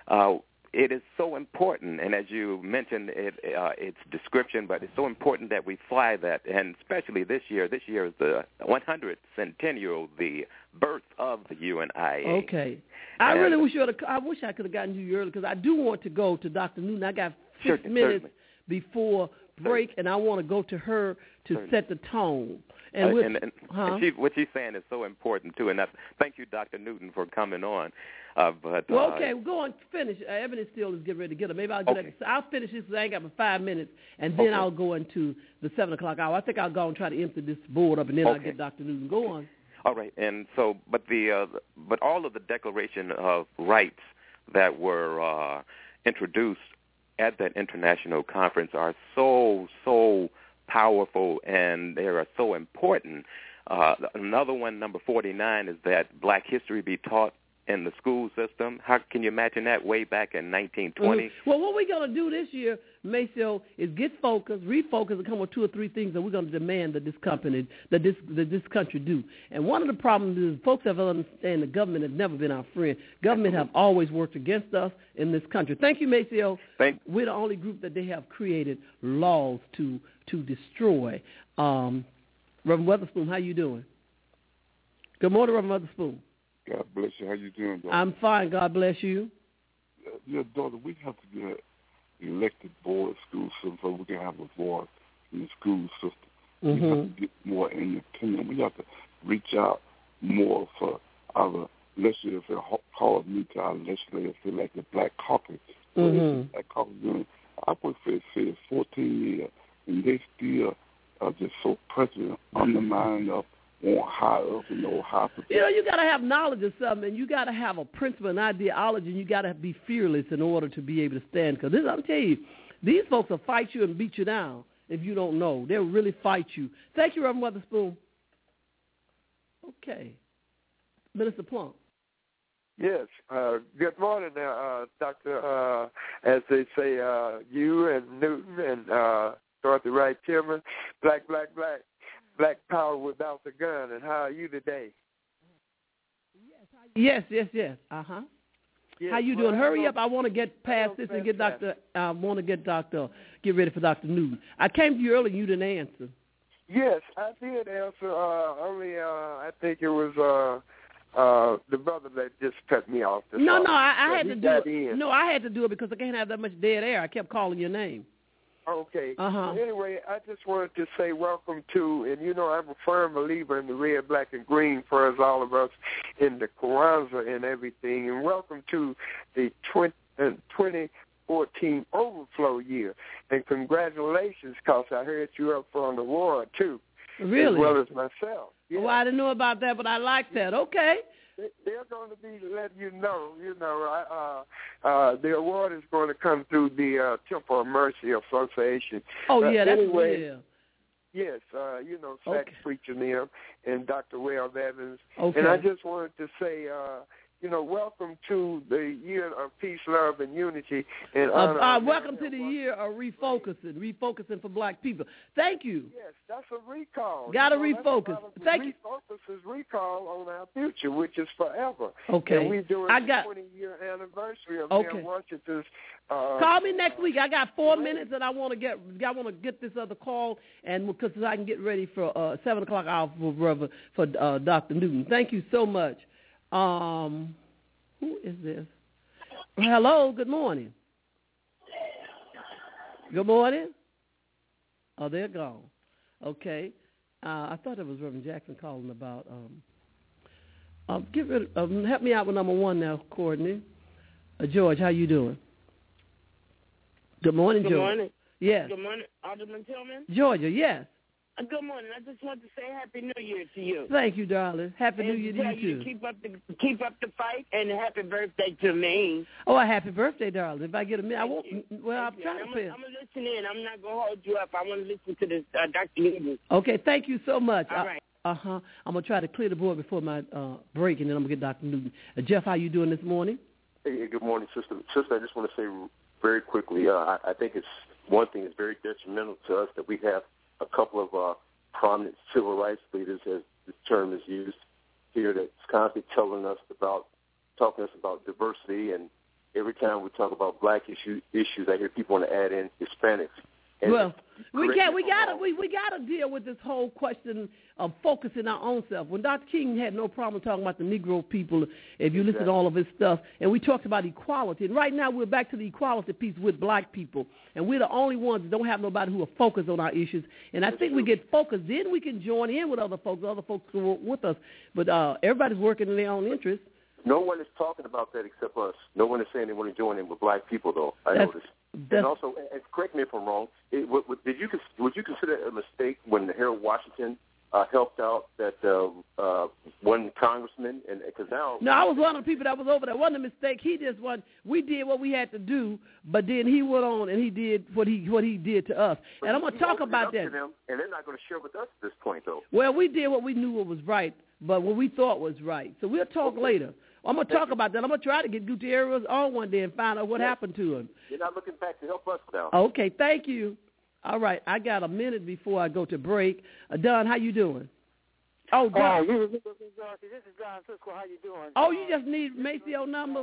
uh, it is so important, and as you mentioned, it, uh, its description, but it's so important that we fly that, and especially this year. This year is the one hundredth centennial, the birth of the U N I A. Okay. I and, really wish you. I wish I could have gotten you early because I do want to go to Doctor Newton. I got six certainly, minutes certainly. before break, certainly. and I want to go to her to certainly. set the tone. And, uh, and, and, huh? and she, what she's saying is so important too. And I, thank you, Doctor Newton, for coming on. Uh, but well, uh, okay, we'll go on. Finish. Uh, Ebony still is getting ready to get her. Maybe I'll get. Okay. Her, I'll finish this. Cause I ain't got but five minutes, and then okay. I'll go into the seven o'clock hour. I think I'll go and try to empty this board up, and then okay. I'll get Doctor Newton. Go on. All right, and so, but the uh, but all of the Declaration of Rights that were uh, introduced at that international conference are so so powerful, and they are so important. Uh, another one, number forty-nine, is that Black history be taught in the school system. How can you imagine that way back in nineteen twenty? Mm-hmm. Well, what we're going to do this year, Maceo, is get focused, refocus, and come with two or three things that we're going to demand that this company, that this that this country do. And one of the problems is folks have to understand the government has never been our friend. Government have always worked against us in this country. Thank you, Maceo. Thank We're the only group that they have created laws to to destroy. Um, Reverend Weatherspoon, how you doing? Good morning, Reverend Weatherspoon. God bless you. How you doing, daughter? I'm fine. God bless you. Uh, your daughter, we have to get elected board school system so we can have a voice in the school system. Mm-hmm. We have to get more independent. We have to reach out more for our legislators. Call me to our legislators like the Black Caucus. Mm-hmm. Black Caucus. I worked for it fourteen years, and they still are just so present, undermined up. Want high up and know how to. You know, you got to have knowledge of something, and you got to have a principle and ideology, and you got to be fearless in order to be able to stand. Because I'm telling you, these folks will fight you and beat you down if you don't know. They'll really fight you. Thank you, Reverend Weatherspoon. Okay. Minister Plump. Yes. Uh, good morning, uh, Doctor Uh, as they say, uh, you and Newton and uh, Dorothy Wright Tillman, Black, Black, Black. Black power without the gun, and how are you today? Yes, yes, yes. Uh huh. Yes, how you well, doing? Hurry well, up! I want to get past this and get Doctor. I want to get Doctor. Get ready for Doctor Newton. I came to you earlier. You didn't answer. Yes, I did answer. Uh, only uh, I think it was uh, uh, the brother that just cut me off. No, off. no, I, I so had to do it. In. No, I had to do it because I can't have that much dead air. I kept calling your name. Okay. Uh-huh. Anyway, I just wanted to say welcome to, and you know I'm a firm believer in the red, black, and green for us, all of us, in the Kwanzaa and everything, and welcome to the twenty fourteen overflow year. And congratulations, because I heard you up for an award, too. Really? As well as myself. Yeah. Well, I didn't know about that, but I like that. Okay. They're going to be letting you know, you know, uh, uh, the award is going to come through the uh, Temple of Mercy Association. Oh, uh, yeah, that's anyway, yeah. Yes, uh, you know, Sax okay. Preacher them and Doctor Weld Evans. Okay. And I just wanted to say, uh, you know, welcome to the year of peace, love, and unity. And uh, uh, welcome to the year of refocusing, refocusing for black people. Thank you. Yes, that's a recall. Got to you know, refocus. Thank you. Refocus is recall on our future, which is forever. Okay. And we're doing I the got, twenty-year anniversary of okay. Bill Washington's. Uh, call me next week. I got four minutes, and I want to get I want to get this other call, and because I can get ready for uh, seven o'clock hour for brother for uh, Doctor Newton. Thank you so much. Um, who is this? Hello. Good morning. Good morning. Oh, they're gone. Okay. Uh, I thought it was Reverend Jackson calling about. Um, uh, get rid of, um, help me out with number one now, Courtney. Uh, George, how you doing? Good morning, Good George. morning. Yes. Good morning, Alderman Tillman. Georgia, yes. Uh, good morning. I just want to say Happy New Year to you. Thank you, darling. Happy and New Year to tell you, you too. To keep up the keep up the fight, and happy birthday to me. Oh, a happy birthday, darling. If I get a minute, I won't. You. Well, Thank I'm trying I'm to pay. I'm gonna listen in. I'm not gonna hold you up. I want to listen to this, uh, Doctor Newton. Okay, thank you so much. All right. Uh huh. I'm gonna try to clear the board before my uh, break, and then I'm gonna get Doctor Newton. Uh, Jeff, how you doing this morning? Hey, good morning, sister. Sister, I just want to say very quickly. Uh, I, I think it's one thing is very detrimental to us that we have a couple of uh, prominent civil rights leaders, as this term is used here, that's constantly telling us about, talking to us about diversity and every time we talk about black issue, issues, I hear people want to add in Hispanics. And well, we got we got to wrong. we, we got to deal with this whole question of focusing our own self. When Doctor King had no problem talking about the Negro people, if you listen to all of his stuff, and we talked about equality. And right now we're back to the equality piece with black people, and we're the only ones that don't have nobody who are focused on our issues. And I That's think true. we get focused, then we can join in with other folks. Other folks can work with us, but uh, everybody's working in their own interest. No one is talking about that except us. No one is saying they want to join in with black people, though. I That's, noticed. That's, and also, and correct me if I'm wrong. It, what, what, did you would you consider it a mistake when Harold Washington uh, helped out that uh, uh, one congressman? And because now, no, I was one of the people that was over there. It wasn't a mistake. He just won. We did what we had to do, but then he went on and he did what he what he did to us. but And I'm going to talk about that. To them, and they're not going to share with us at this point, though. Well, we did what we knew what was right, but what we thought was right. So we'll talk Okay. later. I'm going to talk about that. I'm going to try to get Gutierrez on one day and find out what yeah. happened to him. You're not looking back to help us now. Okay, thank you. All right, I got a minute before I go to break. Uh, Don, how you doing? Oh, Don. Oh, you, this is Don Cisco. How you doing? Oh, you just need Maceo number?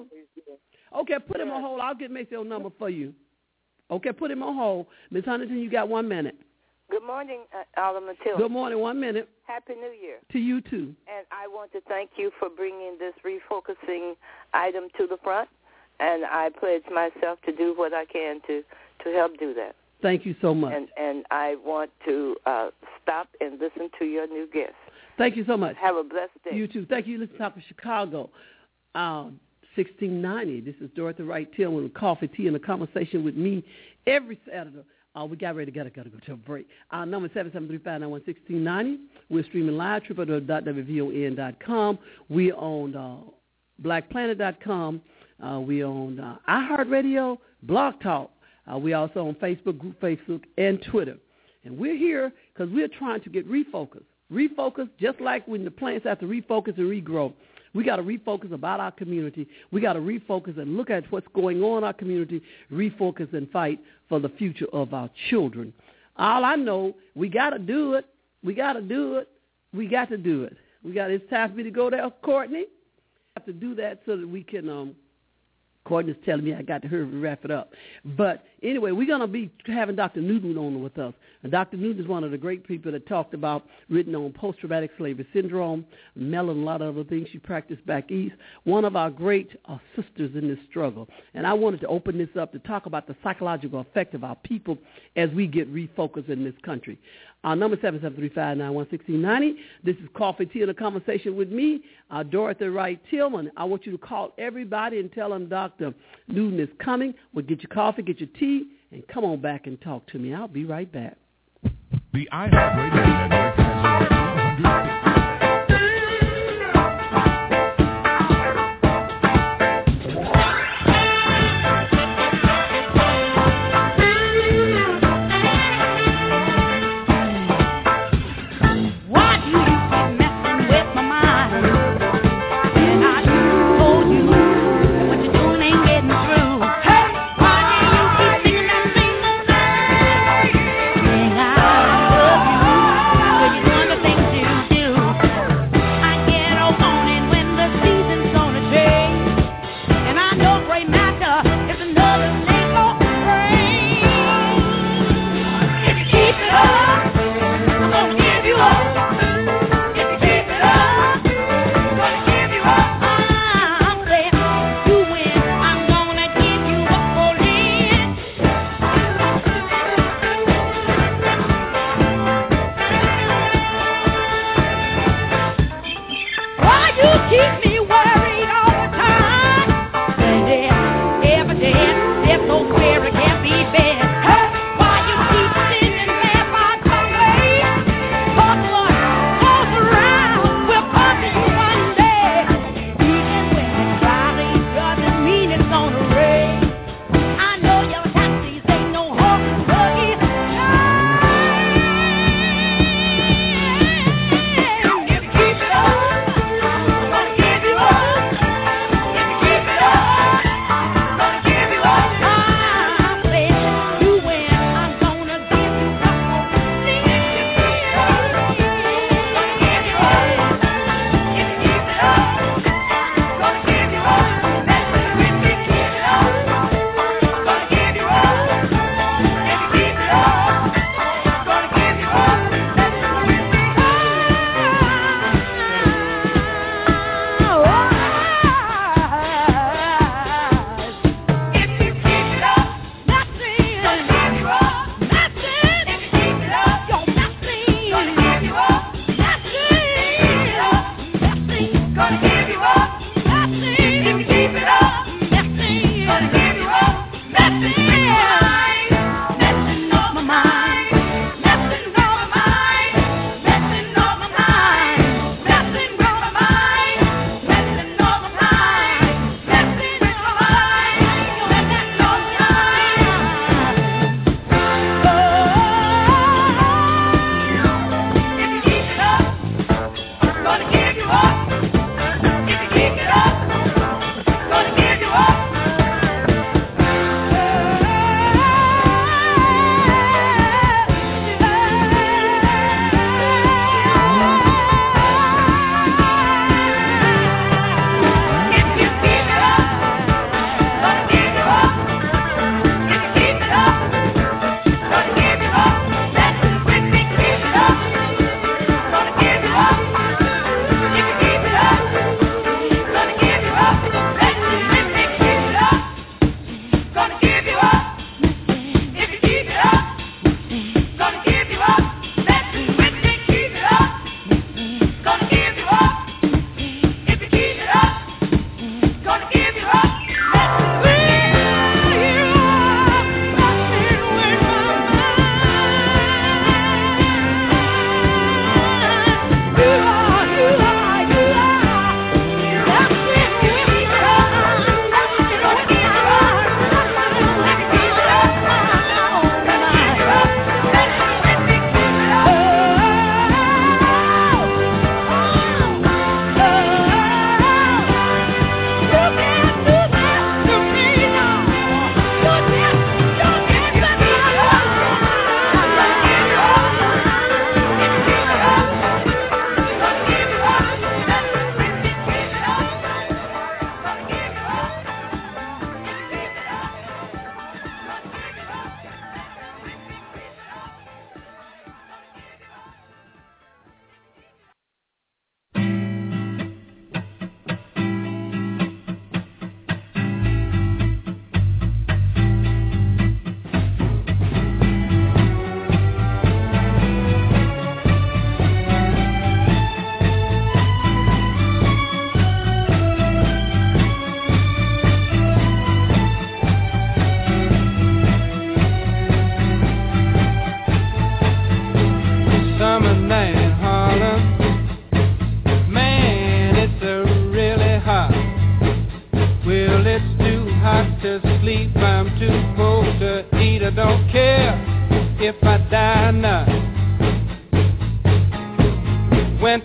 Okay, put him on hold. I'll get Maceo number for you. Okay, put him on hold. Miz Huntington, you got one minute. Good morning, uh, Alda Matilda. Good morning, one minute. Happy New Year. To you, too. And I want to thank you for bringing this refocusing item to the front, and I pledge myself to do what I can to, to help do that. Thank you so much. And, and I want to uh, stop and listen to your new guest. Thank you so much. Have a blessed day. You too. Thank you. Listen to Top of Chicago. Uh, sixteen ninety. This is Dorothy Wright Tillman with Coffee, Tea, and a conversation with me every Saturday. Uh, we got ready to gotta, gotta go to a break. Our number is seven seven three five nine one one six nine zero. We're streaming live, w w w dot w v o n dot com. We're on uh, black planet dot com. Uh, we're on uh, iHeartRadio, Blog Talk. Uh, we're also on Facebook, Group Facebook, and Twitter. And we're here because we're trying to get refocused. Refocus, just like when the plants have to refocus and regrow. We got to refocus about our community. We got to refocus and look at what's going on in our community, refocus and fight for the future of our children. All I know, we got to do it. We got to do it. We got to do it. We got. It's time for me to go there, Courtney. I have to do that so that we can. Um, Courtney's telling me I got to hurry and wrap it up. But anyway, we're going to be having Doctor Newton on with us. And Doctor Newton is one of the great people that talked about, written on post-traumatic slavery syndrome, Mel, and a lot of other things she practiced back east. One of our great uh, sisters in this struggle. And I wanted to open this up to talk about the psychological effect of our people as we get refocused in this country. Our number is seven seven three five nine one one six nine zero. This is Coffee, Tea, and a conversation with me, uh, Dorothy Wright Tillman. I want you to call everybody and tell them Doctor Newton is coming. Well, get your coffee, get your tea, and come on back and talk to me. I'll be right back. The iHeartRadio Network has over two hundred Hey!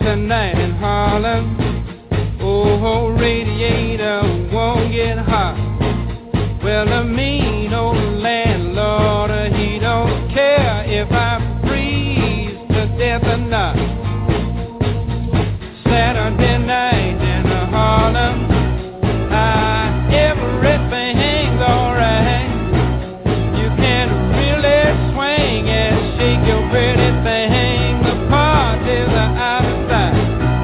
tonight in Harlem. Oh, radiator won't get hot. Well, the mean old landlord, he don't care if I freeze to death or not. Saturday night in Harlem, ah, everything's alright. You can really swing and shake your pretty thing. The parties are out of sight.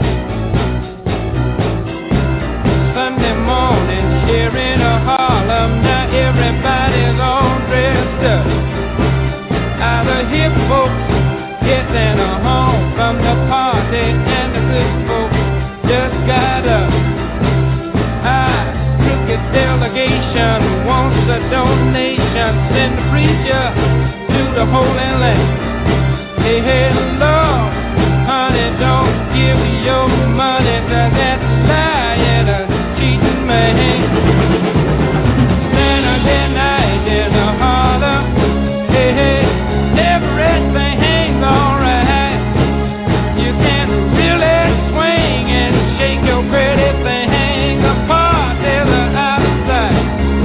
Sunday morning here in Harlem, now everybody's all dressed up. All the hip folks getting home from the party, and the good folks just got up. Ah, crooked delegation wants a donation. Send the preacher to the Holy Land. Hey, hey, Lord, honey, don't give your money to that lying, cheating man. Saturday night in Harlem, hey, hey, everything hangs alright. You can really swing and shake your pretty thing. The parties are out of sight.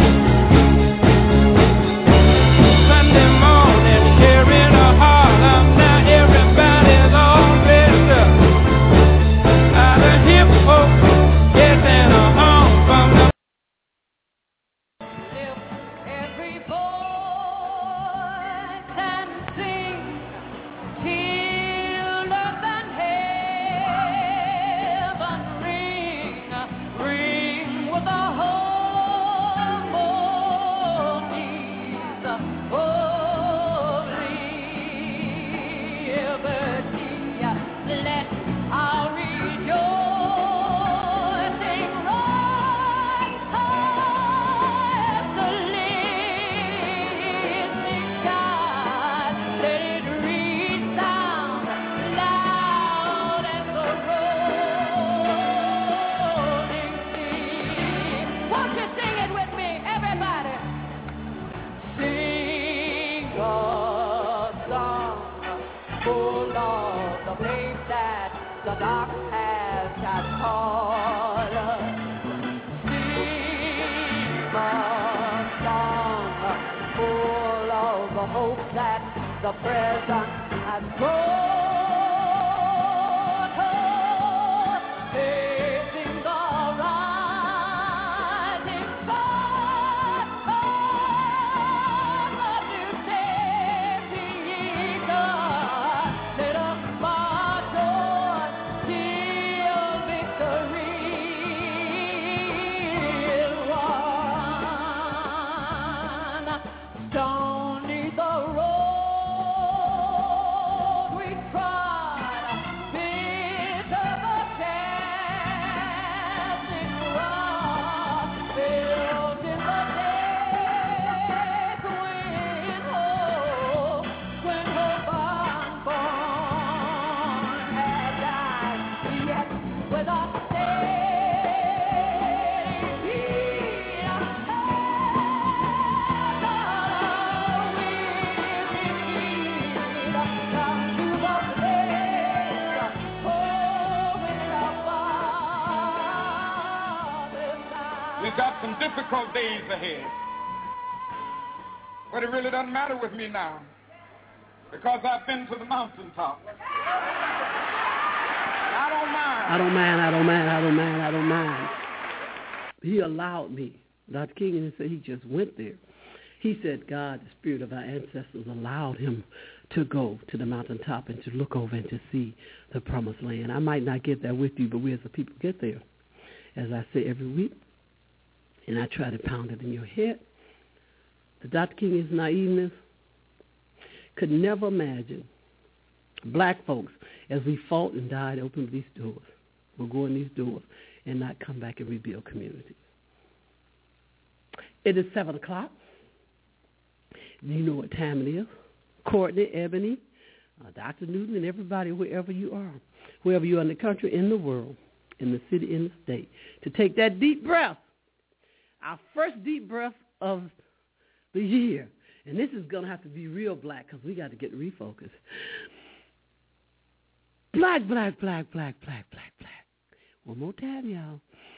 Sunday morning here in Harlem, now everybody's all dressed up. All the hip folks getting home from the every boy can sing, children and heaven ring, ring with the harmonies of liberty. Let our rejoicing rise high as the listening tide. Let it resound loud as the rolling sea. Won't you sing it with me, everybody? Sing a song full of the place that the dark past has called us. Sing a song full of the hope that the present has brought us. Facing the rising sun of the new day. Let us march on till victory is won. Stony the road we trod, bitter the casting rod, filled in the days when hope, when hope unborn had died, yet with a We've got some difficult days ahead. But it really doesn't matter with me now, because I've been to the mountaintop. I don't mind. I don't mind, I don't mind, I don't mind, I don't mind. He allowed me. Doctor King said he just went there. He said God, the spirit of our ancestors, allowed him to go to the mountaintop and to look over and to see the promised land. I might not get there with you, but we as a people get there, as I say every week. And I try to pound it in your head. The Doctor King's naiveness could never imagine black folks, as we fought and died, opened these doors, will go in these doors and not come back and rebuild communities. It is seven o'clock. You know what time it is. Courtney, Ebony, uh, Doctor Newton, and everybody, wherever you are, wherever you are in the country, in the world, in the city, in the state, to take that deep breath, our first deep breath of the year. And this is going to have to be real black because we got to get refocused. Black, black, black, black, black, black, black. One more time, y'all.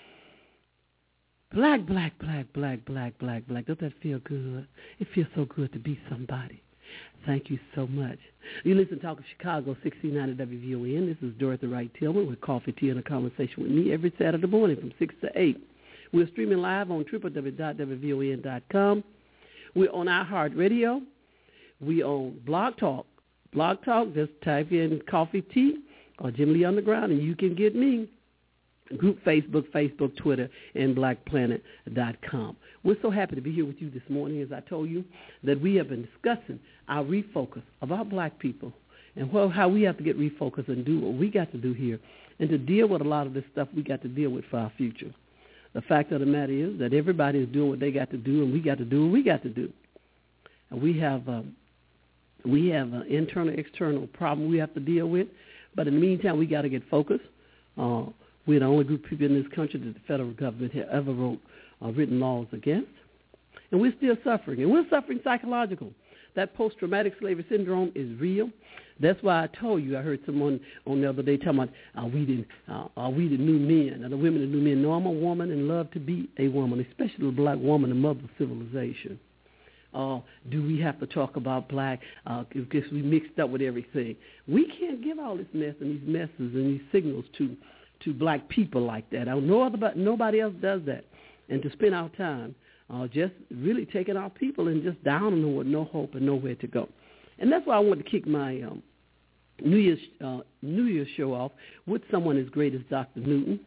Black, black, black, black, black, black, black. Don't that feel good? It feels so good to be somebody. Thank you so much. You listen to Talk of Chicago, sixteen ninety W V O N. This is Dorothy Wright Tillman with Coffee, Tea, and a Conversation with me every Saturday morning from six to eight. We're streaming live on w w w dot w v o n dot com. We're on iHeartRadio. We on Blog Talk. Blog Talk, just type in Coffee, Tea, or Jim Lee Underground, and you can get me. Group Facebook, Facebook, Twitter, and black planet dot com. We're so happy to be here with you this morning, as I told you, that we have been discussing our refocus of our black people and well, how we have to get refocused and do what we got to do here and to deal with a lot of this stuff we got to deal with for our future. The fact of the matter is that everybody is doing what they got to do, and we got to do what we got to do. And we have um, we have an internal, external problem we have to deal with, but in the meantime, we got to get focused. Uh, We're the only group of people in this country that the federal government has ever wrote uh, written laws against. And we're still suffering. And we're suffering psychological. That post-traumatic slavery syndrome is real. That's why I told you, I heard someone on the other day talking about, are we the, uh, are we the new men, are the women the new men? No, I'm a woman and love to be a woman, especially a black woman, the mother of civilization. Uh, do we have to talk about black uh, because we mixed up with everything? We can't give all this mess and these messes and these signals to to black people like that. I know other, nobody else does that. And to spend our time uh, just really taking our people and just down on them with no hope and nowhere to go. And that's why I wanted to kick my um, New Year's uh, New Year's show off with someone as great as Doctor Newton.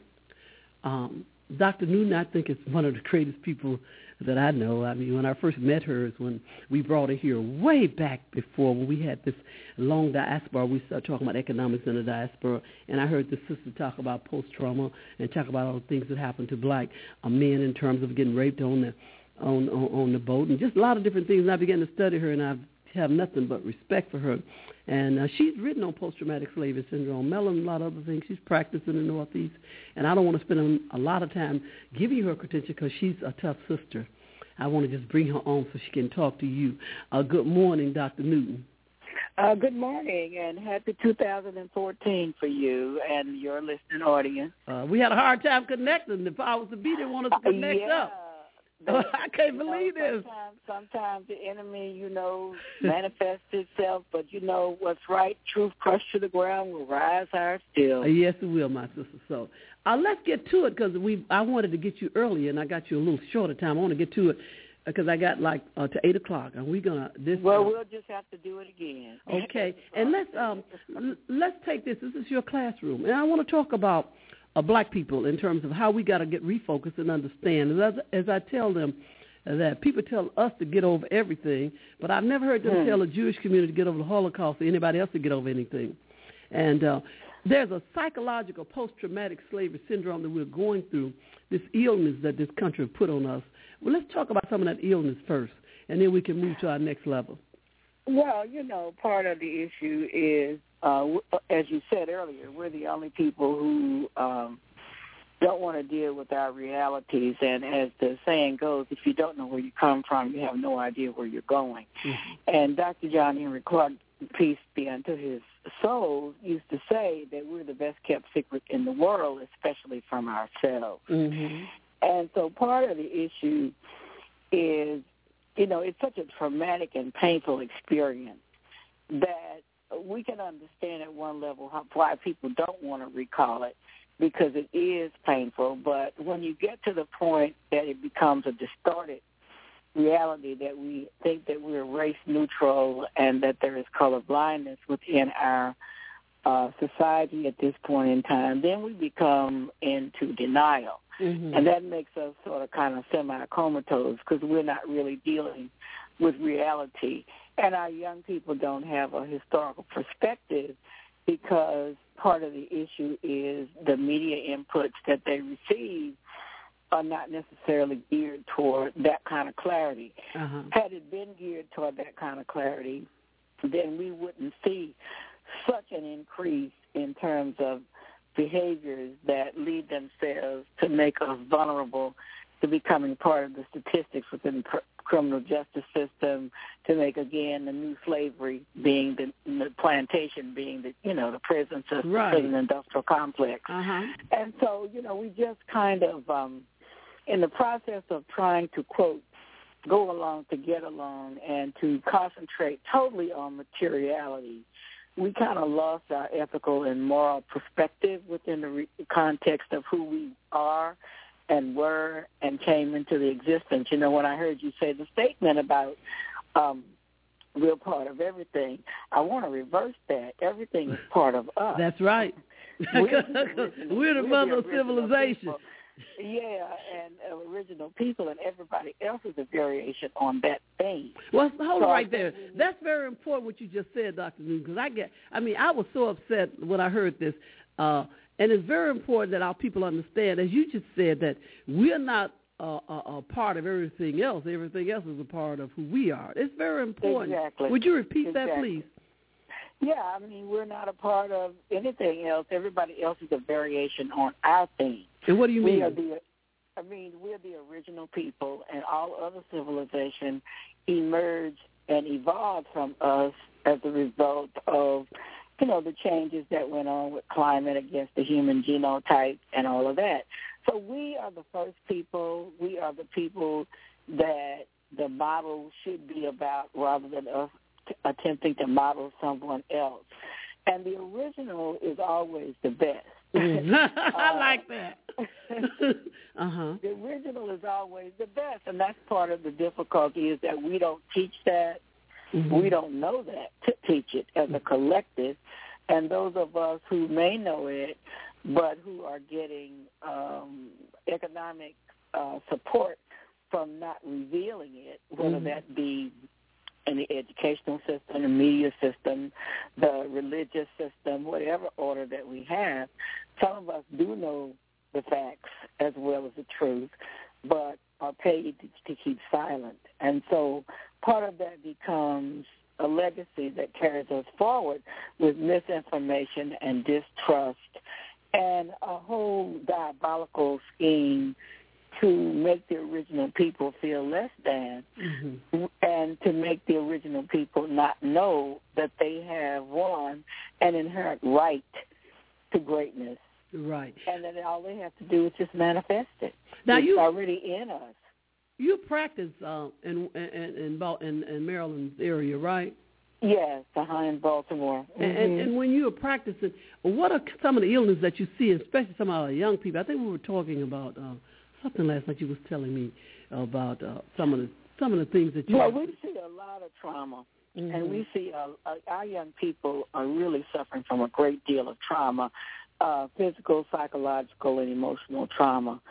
Um, Doctor Newton, I think, is one of the greatest people that I know. I mean, when I first met her is when we brought her here way back before, when we had this long diaspora. We started talking about economics in the diaspora, and I heard the sister talk about post-trauma and talk about all the things that happened to black uh, men in terms of getting raped on the on, on on the boat and just a lot of different things. And I began to study her, and I have nothing but respect for her. And uh, she's written on post-traumatic slavery syndrome, Mellon, and a lot of other things. She's practiced in the Northeast. And I don't want to spend a lot of time giving her credential because she's a tough sister. I want to just bring her on so she can talk to you. Uh, good morning, Doctor Newton. Uh, good morning, and happy two thousand fourteen for you and your listening audience. Uh, we had a hard time connecting. The powers that be didn't want us to connect uh, yeah. up. I can't believe know, this. Sometimes, sometimes the enemy, you know, manifests itself, but you know what's right. Truth crushed to the ground will rise higher still. Uh, yes, it will, my sister. So uh, let's get to it because we. I wanted to get you earlier, and I got you a little shorter time. I want to get to it because I got like uh, to eight o'clock, and we're gonna. This. Well, uh, we'll just have to do it again. Okay, and let's um let's take this. This is your classroom, and I want to talk about. Uh, black people in terms of how we got to get refocused and understand. As, as I tell them uh, that people tell us to get over everything, but I've never heard them mm. tell the Jewish community to get over the Holocaust or anybody else to get over anything. And uh, there's a psychological post-traumatic slavery syndrome that we're going through, this illness that this country has put on us. Well, let's talk about some of that illness first, and then we can move to our next level. Well, you know, part of the issue is, uh, as you said earlier, we're the only people who um, don't want to deal with our realities. And as the saying goes, if you don't know where you come from, you have no idea where you're going. Mm-hmm. And Doctor John Henry Clark, peace be unto his soul, used to say that we're the best-kept secret in the world, especially from ourselves. Mm-hmm. And so part of the issue is, you know, it's such a traumatic and painful experience that we can understand at one level how, why people don't want to recall it because it is painful. But when you get to the point that it becomes a distorted reality, that we think that we're race neutral and that there is color blindness within our uh, society at this point in time, then we become into denial. Mm-hmm. And that makes us sort of kind of semi-comatose because we're not really dealing with reality. And our young people don't have a historical perspective because part of the issue is the media inputs that they receive are not necessarily geared toward that kind of clarity. Uh-huh. Had it been geared toward that kind of clarity, then we wouldn't see such an increase in terms of behaviors that lead themselves to make us vulnerable to becoming part of the statistics within the cr- criminal justice system, to make, again, the new slavery being the, the plantation being the, you know, the prison system, right. prison industrial complex. Uh-huh. And so, you know, we just kind of, um, in the process of trying to, quote, go along to get along and to concentrate totally on materiality, we kind of lost our ethical and moral perspective within the re- context of who we are and were and came into the existence. You know, when I heard you say the statement about um, we're part of everything, I want to reverse that. Everything is part of us. That's right. We're, we're the mother of civilization. People. Yeah, and uh, original people, and everybody else is a variation on that thing. Well, hold so right there. That's very important what you just said, Doctor Newton, because I get, I mean, I was so upset when I heard this, uh, and it's very important that our people understand, as you just said, that we're not uh, a, a part of everything else. Everything else is a part of who we are. It's very important. Exactly. Would you repeat exactly. that, please? Yeah, I mean, we're not a part of anything else. Everybody else is a variation on our thing. And what do you we mean? Are the, I mean, we're the original people, and all other civilization emerged and evolved from us as a result of, you know, the changes that went on with climate against the human genotype and all of that. So we are the first people. We are the people that the model should be about rather than us attempting to model someone else. And the original is always the best. Mm. I uh, like that. uh-huh. The original is always the best, and that's part of the difficulty is that we don't teach that. Mm-hmm. We don't know that to teach it as a collective, and those of us who may know it but who are getting um, economic uh, support from not revealing it, whether mm-hmm. that be in the educational system, the media system, the religious system, whatever order that we have, some of us do know the facts as well as the truth, but are paid to keep silent. And so part of that becomes a legacy that carries us forward with misinformation and distrust and a whole diabolical scheme to make the original people feel less than mm-hmm. and to make the original people not know that they have won an inherent right to greatness. Right. And that all they have to do is just manifest it. Now it's you, already in us. You practice uh, in, in, in, in, in Maryland's area, right? Yes, uh-huh, in Baltimore. Mm-hmm. And, and, and when you are practicing, what are some of the illnesses that you see, especially some of our young people? I think we were talking about uh, something last night. You was telling me about uh, some of the some of the things that you. Well, we see a lot of trauma, mm-hmm. and we see uh, uh, our young people are really suffering from a great deal of trauma, uh, physical, psychological, and emotional trauma.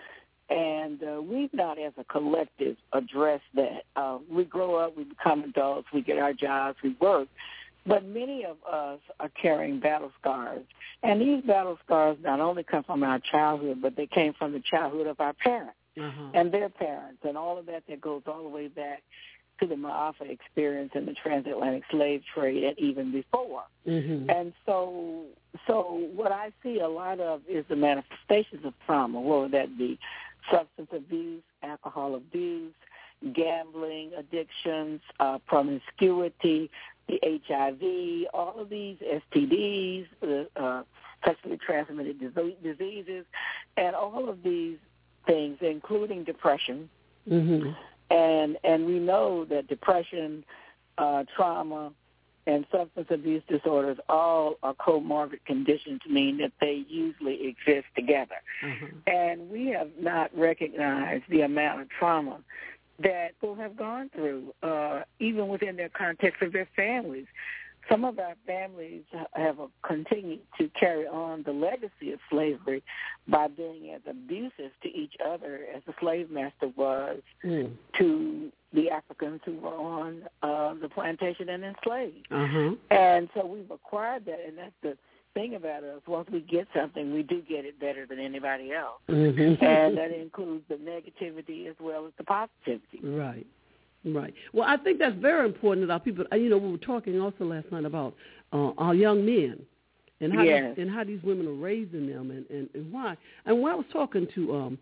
And uh, we've not, as a collective, addressed that. Uh, we grow up, we become adults, we get our jobs, we work. But many of us are carrying battle scars. And these battle scars not only come from our childhood, but they came from the childhood of our parents uh-huh. and their parents and all of that that goes all the way back to the Ma'afa experience and the transatlantic slave trade and even before. Mm-hmm. And so so what I see a lot of is the manifestations of trauma, whether that be substance abuse, alcohol abuse, gambling addictions, uh, promiscuity, the H I V, all of these S T Ds, the uh, sexually transmitted diseases, and all of these things, including depression. Mm-hmm. And and we know that depression, uh, trauma, and substance abuse disorders all are comorbid conditions, meaning that they usually exist together. Mm-hmm. And we have not recognized the amount of trauma that people have gone through, uh, even within their context of their families. Some of our families have continued to carry on the legacy of slavery by being as abusive to each other as the slave master was mm. to the Africans who were on uh, the plantation and enslaved. Uh-huh. And so we've acquired that, and that's the thing about us. Once we get something, we do get it better than anybody else. Mm-hmm. And that includes the negativity as well as the positivity. Right. Right. Well, I think that's very important that our people, you know, we were talking also last night about uh, our young men and how yes. these, and how these women are raising them and, and, and why. And when I was talking to um,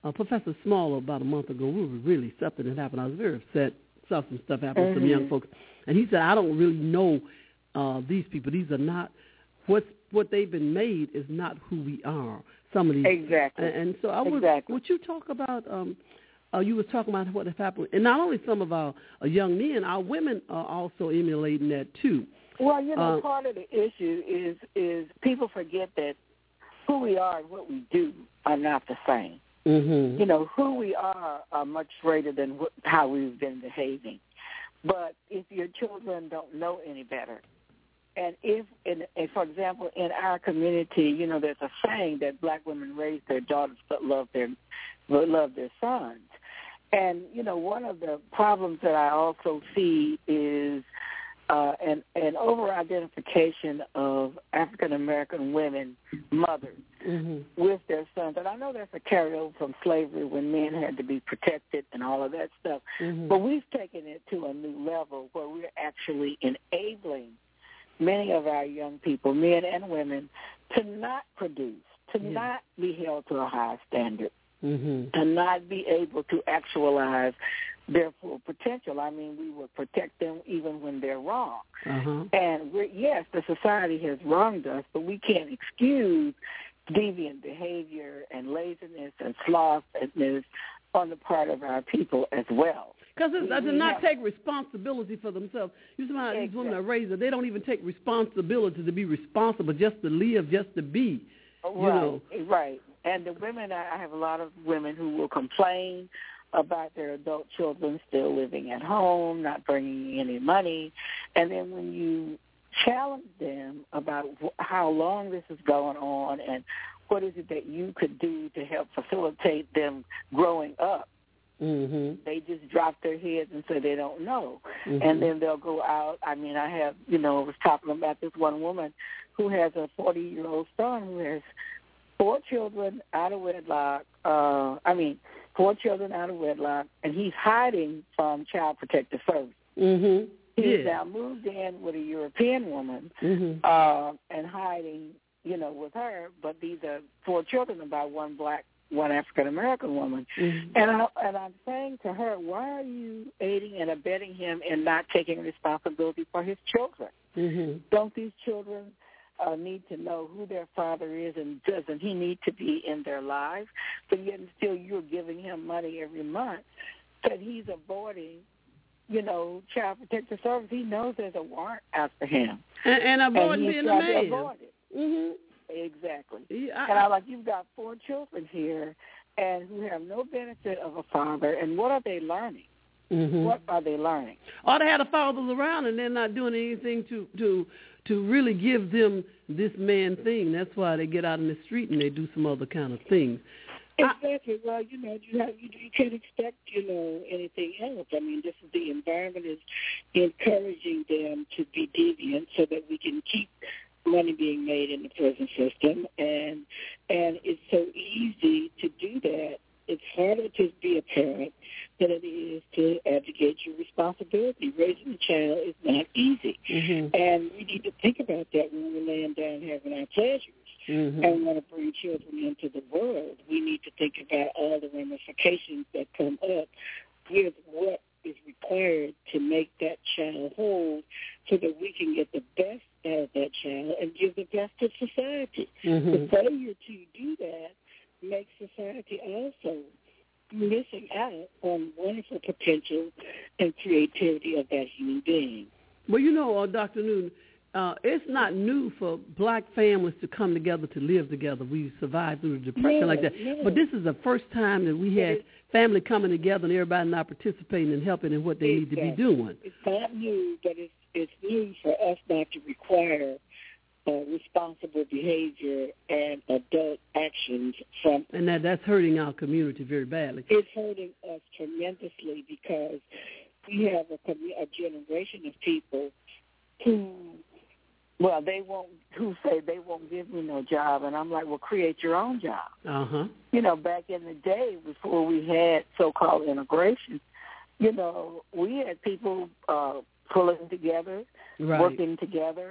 uh, Professor Small about a month ago. We were really, something that happened. I was very upset. Saw some stuff happen mm-hmm. to some young folks. And he said, I don't really know uh, these people. These are not, what's, what they've been made is not who we are. Some of these. Exactly. And, and so I would, exactly. would you talk about, um, uh, you were talking about what has happened. And not only some of our uh, young men, our women are also emulating that too. Well, you know, uh, part of the issue is is people forget that who we are and what we do are not the same. Mm-hmm. You know, who we are are much greater than wh- how we've been behaving. But if your children don't know any better, and if, in, and for example, in our community, you know, there's a saying that black women raise their daughters but love their but love their sons. And, you know, one of the problems that I also see is uh, an, an over-identification of African-American women, mothers, mm-hmm. with their sons. And I know that's a carryover from slavery when men had to be protected and all of that stuff. Mm-hmm. But we've taken it to a new level where we're actually enabling many of our young people, men and women, to not produce, to yeah. not be held to a high standard, mm-hmm. to not be able to actualize their full potential. I mean, we will protect them even when they're wrong. Uh-huh. And we're, yes, the society has wronged us, but we can't excuse deviant behavior and laziness and slothfulness on the part of our people as well. Because they do we not have, take responsibility for themselves. You see how exactly. these women are raised, they don't even take responsibility to be responsible, just to live, just to be. You right, know. right. And the women, I have a lot of women who will complain about their adult children still living at home, not bringing any money. And then when you challenge them about how long this is going on and what is it that you could do to help facilitate them growing up, mm-hmm. they just drop their heads and say they don't know. Mm-hmm. And then they'll go out. I mean, I have, you know, I was talking about this one woman who has a forty-year-old son who has four children out of wedlock, uh, I mean, four children out of wedlock, and he's hiding from Child Protective Services. Mm-hmm. He's yeah. now moved in with a European woman mm-hmm. uh, and hiding, you know, with her, but these are four children by one black, one African-American woman. Mm-hmm. And, I, and I'm saying to her, why are you aiding and abetting him in not taking responsibility for his children? Mm-hmm. Don't these children uh, need to know who their father is, and doesn't he need to be in their lives? But yet and still you're giving him money every month that he's avoiding, you know, Child Protective Service. He knows there's a warrant out for him. And, and avoid and being a man. Avoid it. Mm-hmm. Exactly. Yeah, I, and I'm like, you've got four children here and who have no benefit of a father, and what are they learning? Mm-hmm. What are they learning? Or they had a fathers around and they're not doing anything to, to to really give them this man thing. That's why they get out in the street and they do some other kind of things. Exactly. Well, you know, you have you, you can't expect, you know, anything else. I mean, this is the environment is encouraging them to be deviant so that we can keep money being made in the prison system, and and it's so easy to do that. It's harder to be a parent than it is to advocate your responsibility. Raising a child is not easy. Mm-hmm. And we need to think about that when we're laying down having our pleasures mm-hmm. and want to bring children into the world. We need to think about all the ramifications that come up with what is required to make that child whole so that we can get the best out of that child and give the best to society. Mm-hmm. The failure to do that makes society also missing out on wonderful potential and creativity of that human being. Well, you know, uh, Doctor Newton, uh, it's not new for black families to come together to live together. We survived through the Depression no, like that. No. But this is the first time that we had family coming together and everybody not participating and helping in what they exactly. need to be doing. It's not new, but it's, it's new for us not to require Uh, responsible behavior and adult actions from. And that that's hurting our community very badly. It's hurting us tremendously because we have a, a generation of people who, well, they won't, who say they won't give me no job, and I'm like, well, create your own job. Uh-huh. You know, back in the day before we had so-called integration, you know, we had people uh, pulling together, right. working together,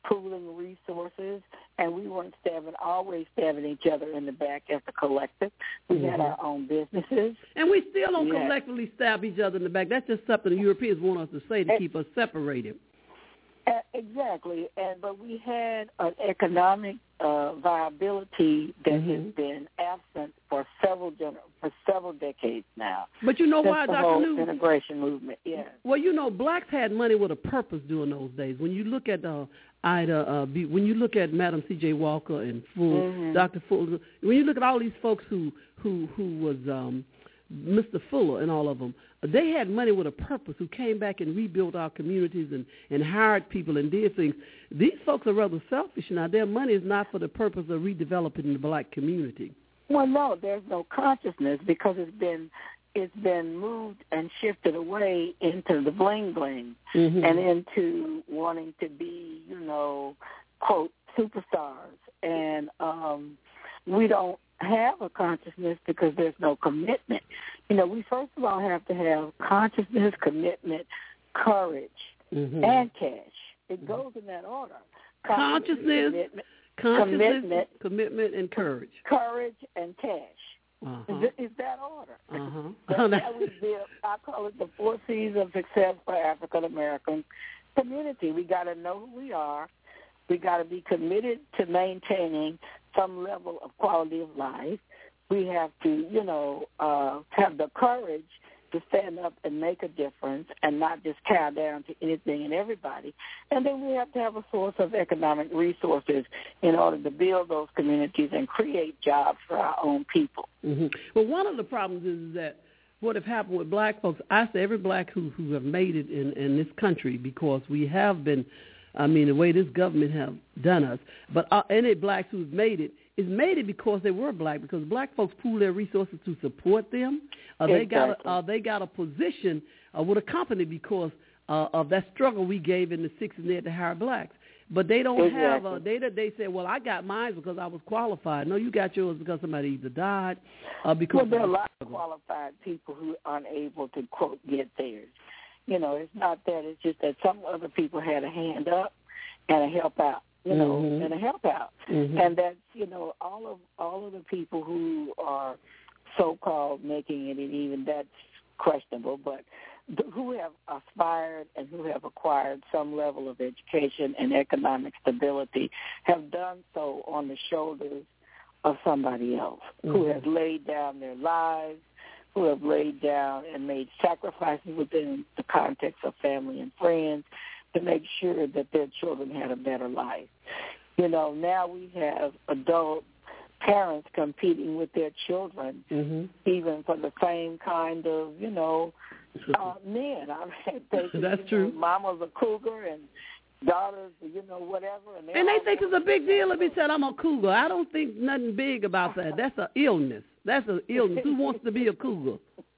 pooling resources, and we weren't stabbing, always stabbing each other in the back as a collective. We mm-hmm. had our own businesses. And we still don't yeah. collectively stab each other in the back. That's just something the Europeans want us to say to and, keep us separated. Uh, exactly, and but we had an economic uh, viability that mm-hmm. has been absent for several gener- for several decades now. But you know Since why, the Doctor whole New? integration movement, yeah. Well, you know, blacks had money with a purpose during those days. When you look at uh, Ida, uh, B, when you look at Madam C J Walker and Full, mm-hmm. Doctor Fuller, when you look at all these folks who who who was um, Mister Fuller and all of them, they had money with a purpose, who came back and rebuilt our communities and, and hired people and did things. These folks are rather selfish now. Their money is not for the purpose of redeveloping the black community. Well, no, there's no consciousness because it's been it's been moved and shifted away into the bling bling mm-hmm. and into wanting to be, you know, quote, superstars. And um, we don't have a consciousness because there's no commitment. You know, we first of all have to have consciousness, commitment, courage, mm-hmm. and cash. It goes in that order. Consciousness, commitment, consciousness commitment, commitment, and courage. Courage and cash. Uh-huh. Is, is that order? Uh-huh. That's how we build, I call it the four C's of success for African American community. We got to know who we are. We got to be committed to maintaining some level of quality of life. We have to, you know, uh, have the courage to stand up and make a difference and not just cow down to anything and everybody. And then we have to have a source of economic resources in order to build those communities and create jobs for our own people. Mm-hmm. Well, one of the problems is that what have happened with black folks, I say every black who, who have made it in, in this country, because we have been, I mean, the way this government have done us, but uh, any blacks who've made it, is made it because they were black, because black folks pool their resources to support them. Uh, exactly. They got a, uh, they got a position uh, with a company because uh, of that struggle we gave in the sixties to hire blacks. But they don't exactly. have a, they they say, well, I got mine because I was qualified. No, you got yours because somebody either died uh, because. Well, there are a lot of qualified people who aren't able to, quote, get theirs. You know, it's not that. It's just that some other people had a hand up and a help out. You know, mm-hmm. and a help out, mm-hmm. and that's, you know, all of all of the people who are so-called making it, and even that's questionable, but th- who have aspired and who have acquired some level of education and economic stability have done so on the shoulders of somebody else mm-hmm. who has laid down their lives, who have laid down and made sacrifices within the context of family and friends to make sure that their children had a better life. You know, now we have adult parents competing with their children, mm-hmm. even for the same kind of, you know, uh, men. I mean, they, that's you true. know, mama's a cougar and daughters, you know, whatever. And, and they think it's a big deal if he said, I'm a cougar. I don't think nothing big about that. That's an illness. That's an illness. Who wants to be a cougar?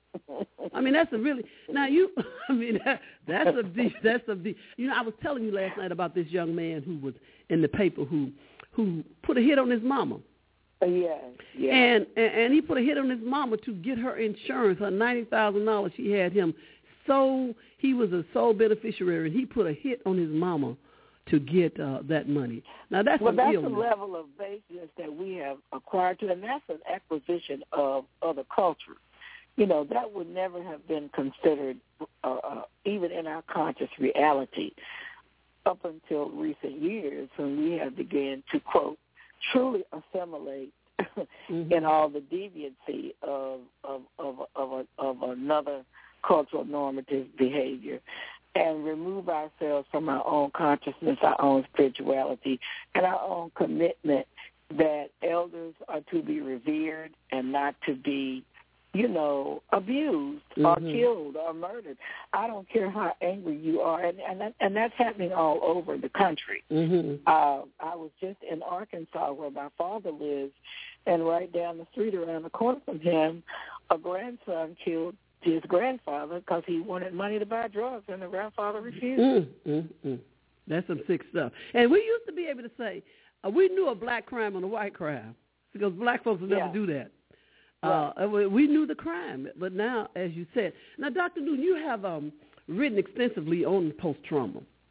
I mean, that's a really, now you, I mean, that, that's a deep, that's a deep, you know, I was telling you last night about this young man who was in the paper who, who put a hit on his mama. Yeah, yeah. And, and, and he put a hit on his mama to get her insurance, her ninety thousand dollars. She had him, so he was a sole beneficiary, and he put a hit on his mama to get uh, that money. Now, that's well, an that's illness. a level of baseness that we have acquired to, and that's an acquisition of other cultures. You know, that would never have been considered, uh, uh, even in our conscious reality, up until recent years when we have begun to, quote, truly assimilate mm-hmm. in all the deviancy of of of of, a, of another cultural normative behavior, and remove ourselves from our own consciousness, our own spirituality, and our own commitment that elders are to be revered and not to be, you know, abused mm-hmm. or killed or murdered. I don't care how angry you are, and and, that, and that's happening all over the country. Mm-hmm. Uh, I was just in Arkansas where my father lives, and right down the street around the corner from him, a grandson killed his grandfather because he wanted money to buy drugs, and the grandfather refused. Mm-hmm. That's some sick stuff. And we used to be able to say, uh, we knew a black crime and a white crime, because black folks would never yeah. do that. Right. Uh, we knew the crime, but now, as you said, now, Doctor Newton, you have um, written extensively on post-trauma.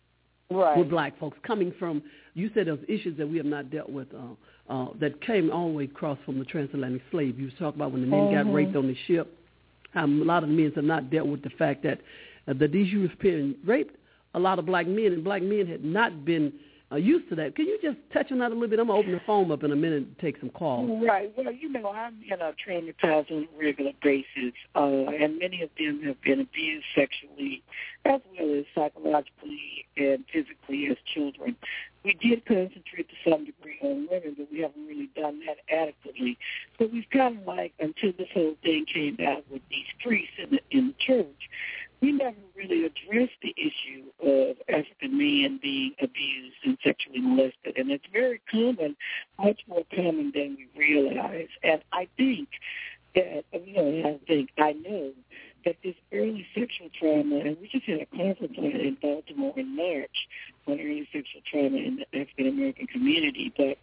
right. with black folks coming from, you said those issues that we have not dealt with uh, uh, that came all the way across from the transatlantic slave. You was talking about when the men mm-hmm. got raped on the ship. Um, a lot of the men have not dealt with the fact that, uh, that these Europeans raped a lot of black men, and black men had not been uh, used to that. Can you just touch on that a little bit? I'm going to open the phone up in a minute and take some calls. Right. Well, you know, I'm in a traumatized on a regular basis, uh, and many of them have been abused sexually as well as psychologically and physically as children. We did concentrate to some degree on women, but we haven't really done that adequately. So we've kind of like, until this whole thing came out with these priests in the, in the church, we never really addressed the issue of African men being abused and sexually molested. And it's very common, much more common than we realize. And I think that, you know, I think, I know that this early sexual trauma, and we just had a conference on it in Baltimore in March on early sexual trauma in the African-American community, but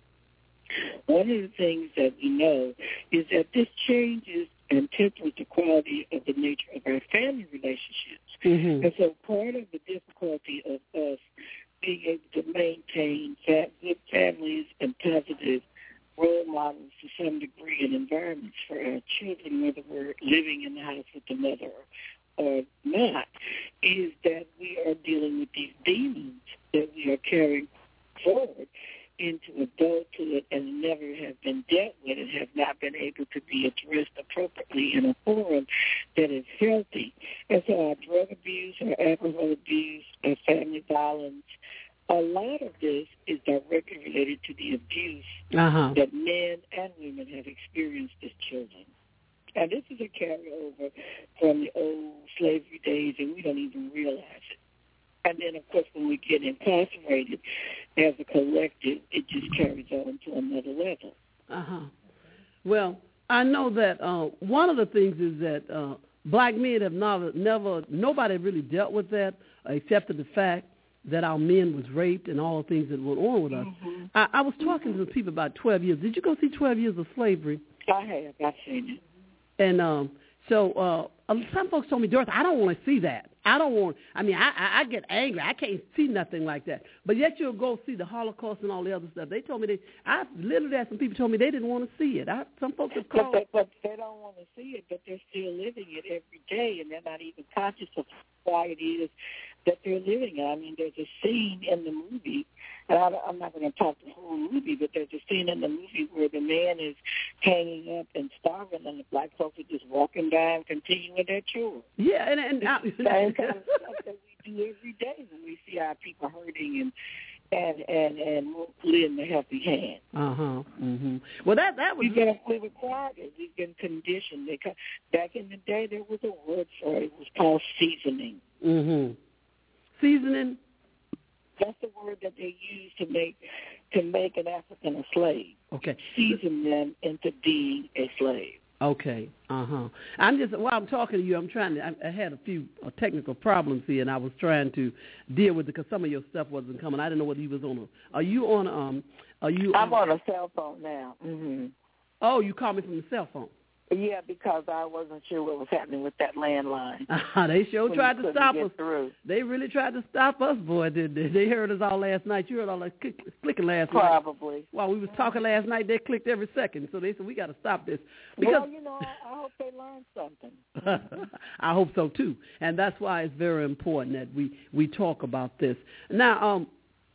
one of the things that we know is that this changes and tempers the quality of the nature of our family relationships. Mm-hmm. And so part of the difficulty of us being able to maintain fa- good families and positive role models to some degree and environments for our children, whether we're living in the house with the mother or not, is that we are dealing with these demons that we are carrying forward into adulthood and never have been dealt with and have not been able to be addressed appropriately in a forum that is healthy. And so our drug abuse, our alcohol abuse, our family violence, a lot of this is directly related to the abuse uh-huh. that men and women have experienced as children. And this is a carryover from the old slavery days, and we don't even realize it. And then, of course, when we get incarcerated as a collective, it just carries on to another level. Uh-huh. Well, I know that uh, one of the things is that uh, black men have never, never, nobody really dealt with that except for the fact that our men was raped and all the things that went on with us. Mm-hmm. I, I was talking to people about twelve years. Did you go see twelve years of Slavery? I have. I've seen it. And um, so uh, some folks told me, Dorothy, I don't want to see that. I don't want, I mean, I, I, I get angry. I can't see nothing like that. But yet you'll go see the Holocaust and all the other stuff. They told me, they, I literally had some people told me they didn't want to see it. I, some folks have called. But they, but they don't want to see it, but they're still living it every day, and they're not even conscious of why it is that they're living it. I mean, there's a scene in the movie, and I, I'm not going to talk the whole movie, but there's a scene in the movie where the man is hanging up and starving, and the black folks are just walking by and continuing their chores. Yeah, and, and I, it's the same kind of stuff that we do every day when we see our people hurting and and and and lend a helping hand. Uh huh. Mm-hmm. Well, that that was we get we required it. We've been conditioned. They, back in the day, there was a word for it. It was called seasoning. Mm-hmm. Seasoning. That's the word that they use to make to make an African a slave. Okay. Season them into being a slave. Okay. Uh huh. I'm just while I'm talking to you, I'm trying to. I, I had a few uh, technical problems here, and I was trying to deal with it because some of your stuff wasn't coming. I didn't know whether you was on. A, are you on? Um. Are you? I'm on, on a cell phone now. Mm-hmm. Oh, you called me from the cell phone. Yeah, because I wasn't sure what was happening with that landline. Uh, they sure when tried to stop us. Through. They really tried to stop us, boy. Did they? They heard us all last night. You heard all that click, clicking last Probably. night. Probably. While we was talking last night, they clicked every second. So they said, we got to stop this. Because well, you know, I, I hope they learned something. I hope so, too. And that's why it's very important that we, we talk about this. Now, um,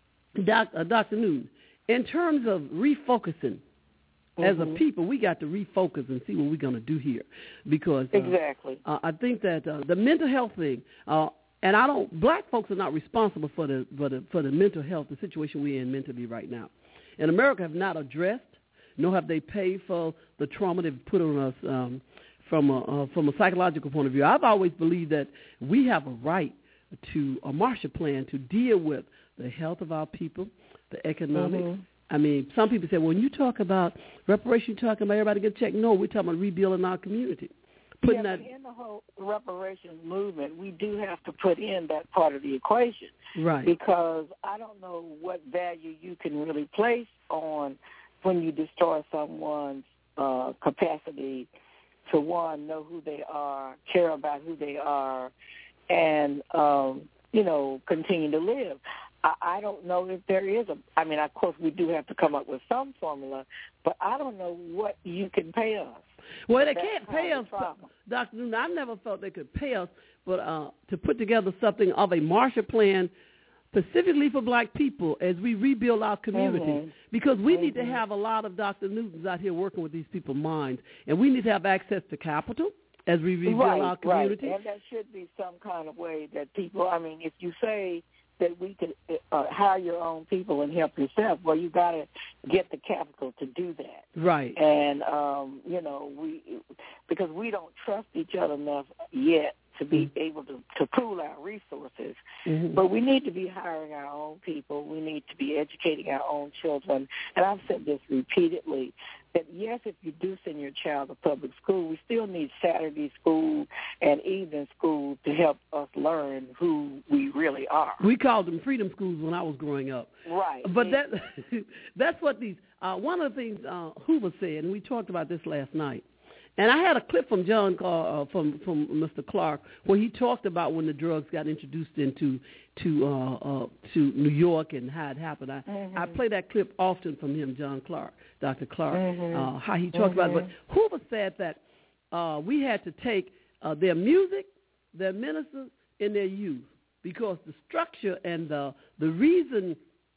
Doc, uh, Doctor Newton, in terms of refocusing, as mm-hmm. a people, we got to refocus and see what we're going to do here, because uh, exactly. Uh, I think that uh, the mental health thing, uh, and I don't. Black folks are not responsible for the for the for the mental health, the situation we're in mentally right now. And America have not addressed, nor have they paid for the trauma they've put on us um, from a uh, from a psychological point of view. I've always believed that we have a right to a Marshall Plan to deal with the health of our people, the economic. Mm-hmm. I mean, some people say, well, when you talk about reparation, you're talking about everybody get a check. No, we're talking about rebuilding our community. Putting yeah, that in the whole reparations movement, we do have to put in that part of the equation. Right. Because I don't know what value you can really place on when you destroy someone's uh, capacity to, one, know who they are, care about who they are, and, um, you know, continue to live. I, I don't know if there is a, I mean, of course, we do have to come up with some formula, but I don't know what you can pay us. Well, they can't pay us, Doctor Newton. I never felt they could pay us, but uh, to put together something of a Marshall Plan specifically for black people as we rebuild our community, mm-hmm. because we mm-hmm. need to have a lot of Doctor Newtons out here working with these people's minds, and we need to have access to capital as we rebuild right, our community. Right, and that should be some kind of way that people, I mean, if you say that we could uh, hire your own people and help yourself, well, you got to get the capital to do that. Right. And, um, you know, we because we don't trust each other enough yet to be mm-hmm. able to, to pool our resources. Mm-hmm. But we need to be hiring our own people. We need to be educating our own children. And I've said this repeatedly, that yes, if you do send your child to public school, we still need Saturday school and evening school to help us learn who we really are. We called them freedom schools when I was growing up. Right. But that that's what these, uh, one of the things uh, Hoover said, and we talked about this last night, and I had a clip from John uh, from from Mister Clark where he talked about when the drugs got introduced into to uh, uh, to New York and how it happened. I, mm-hmm. I play that clip often from him, John Clark, Doctor Clark, mm-hmm. uh, how he talked mm-hmm. about it. But Hoover said that uh, we had to take uh, their music, their ministers, and their youth, because the structure and the the reason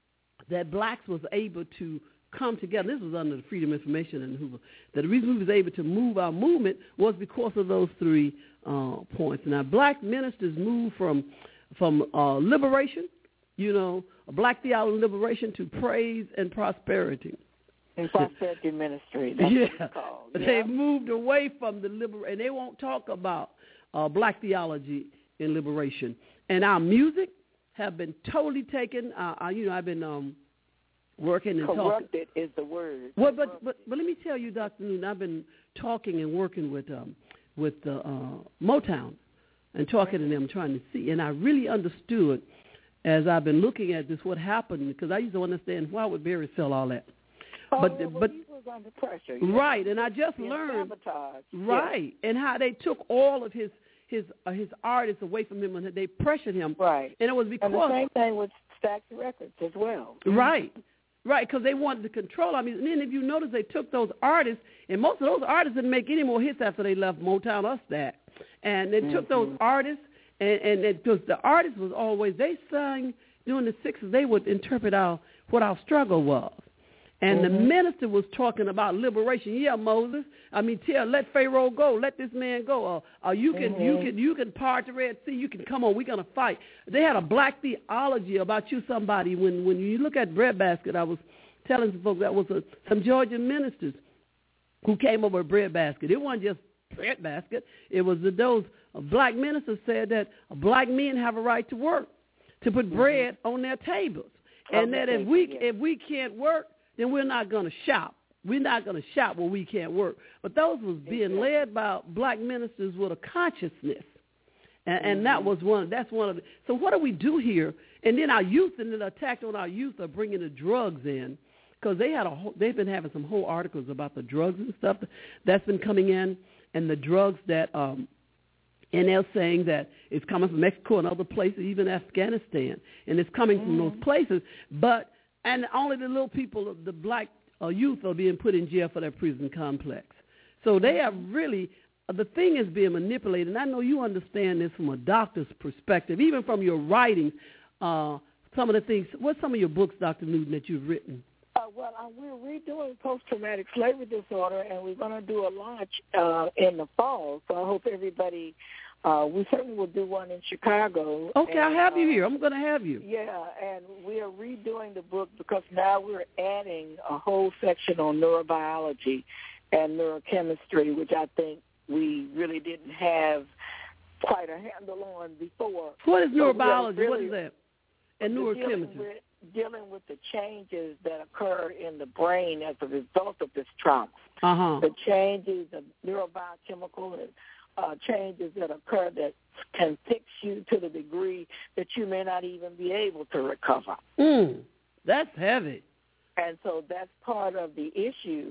that blacks was able to come together, this was under the Freedom of Information and Hoover, that the reason we was able to move our movement was because of those three uh, points. Now, black ministers moved from from uh, liberation, you know, black theology liberation, to praise and prosperity. And prosperity ministry, that's yeah. what it's called. Yeah. They moved away from the liber, and they won't talk about uh, black theology and liberation. And our music have been totally taken. Uh, I, you know, I've been um, working and Corrupted talking. Corrupted is the word. Well, but, but but let me tell you, Doctor Newton, I've been talking and working with um, with uh, uh, Motown and talking to them, trying to see, and I really understood as I've been looking at this what happened, because I used to understand why would Barry sell all that. Oh, but yeah, well, but he was under pressure, yeah. Right, and I just Being learned sabotaged. right, yeah. and how they took all of his his uh, his artists away from him, and they pressured him. Right, and it was because and the same thing with Stax Records as well. Right, right, because they wanted to control. I mean, and then if you notice, they took those artists, and most of those artists didn't make any more hits after they left Motown or Stax, and they mm-hmm. took those artists, and and it was the artists was always they sang during the sixties. They would interpret our what our struggle was. And mm-hmm. the minister was talking about liberation. Yeah, Moses. I mean, tell let Pharaoh go, let this man go. Or, or you can mm-hmm. you can you can part the Red Sea. You can come on. We're gonna fight. They had a black theology about you. Somebody when when you look at Breadbasket, I was telling some folks that was a, some Georgian ministers who came over at Breadbasket. It wasn't just Breadbasket. It was the, those uh, black ministers said that black men have a right to work, to put mm-hmm. bread on their tables, and oh, that if we yeah. if we can't work, then we're not going to shop. We're not going to shop where we can't work. But those was being led by black ministers with a consciousness, and, and mm-hmm. that was one. That's one of the. So what do we do here? And then our youth, and the attack on our youth are bringing the drugs in, because they had a. Whole, they've been having some whole articles about the drugs and stuff that's been coming in, and the drugs that. Um, And they're saying that it's coming from Mexico and other places, even Afghanistan, and it's coming mm-hmm. from those places. But and only the little people, the black uh, youth, are being put in jail for their prison complex. So they are really, uh, the thing is being manipulated. And I know you understand this from a doctor's perspective, even from your writings. Uh, some of the things, what's some of your books, Doctor Newton, that you've written? Uh, well, uh, we're redoing post-traumatic slavery disorder, and we're going to do a launch uh, in the fall. So I hope everybody, uh, we certainly will do one in Chicago. Okay, and, I'll have uh, you here. I'm going to have you. Yeah, and we are redoing the book because now we're adding a whole section on neurobiology and neurochemistry, which I think we really didn't have quite a handle on before. What is so neurobiology? Really, what is that? And neurochemistry. Dealing with the changes that occur in the brain as a result of this trauma. Uh-huh. The changes, the neurobiochemical uh, changes that occur that can fix you to the degree that you may not even be able to recover. Mm, that's heavy. And so that's part of the issue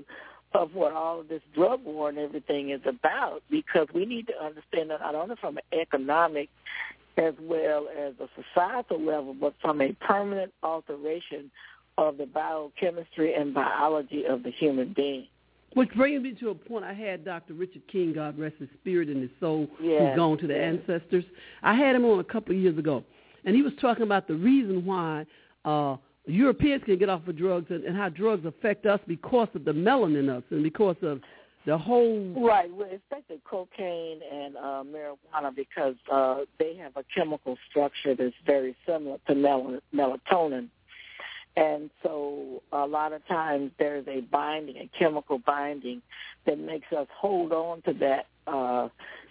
of what all of this drug war and everything is about, because we need to understand that not only from an economic as well as a societal level, but from a permanent alteration of the biochemistry and biology of the human being. Which brings me to a point. I had Doctor Richard King, God rest his spirit and his soul, yes, who's gone to the yes. ancestors. I had him on a couple of years ago, and he was talking about the reason why uh, Europeans can get off of drugs and, and how drugs affect us because of the melanin in us and because of the whole... Right, well, especially cocaine and uh, marijuana, because uh, they have a chemical structure that's very similar to mel- melatonin. And so a lot of times there's a binding, a chemical binding that makes us hold on to that uh,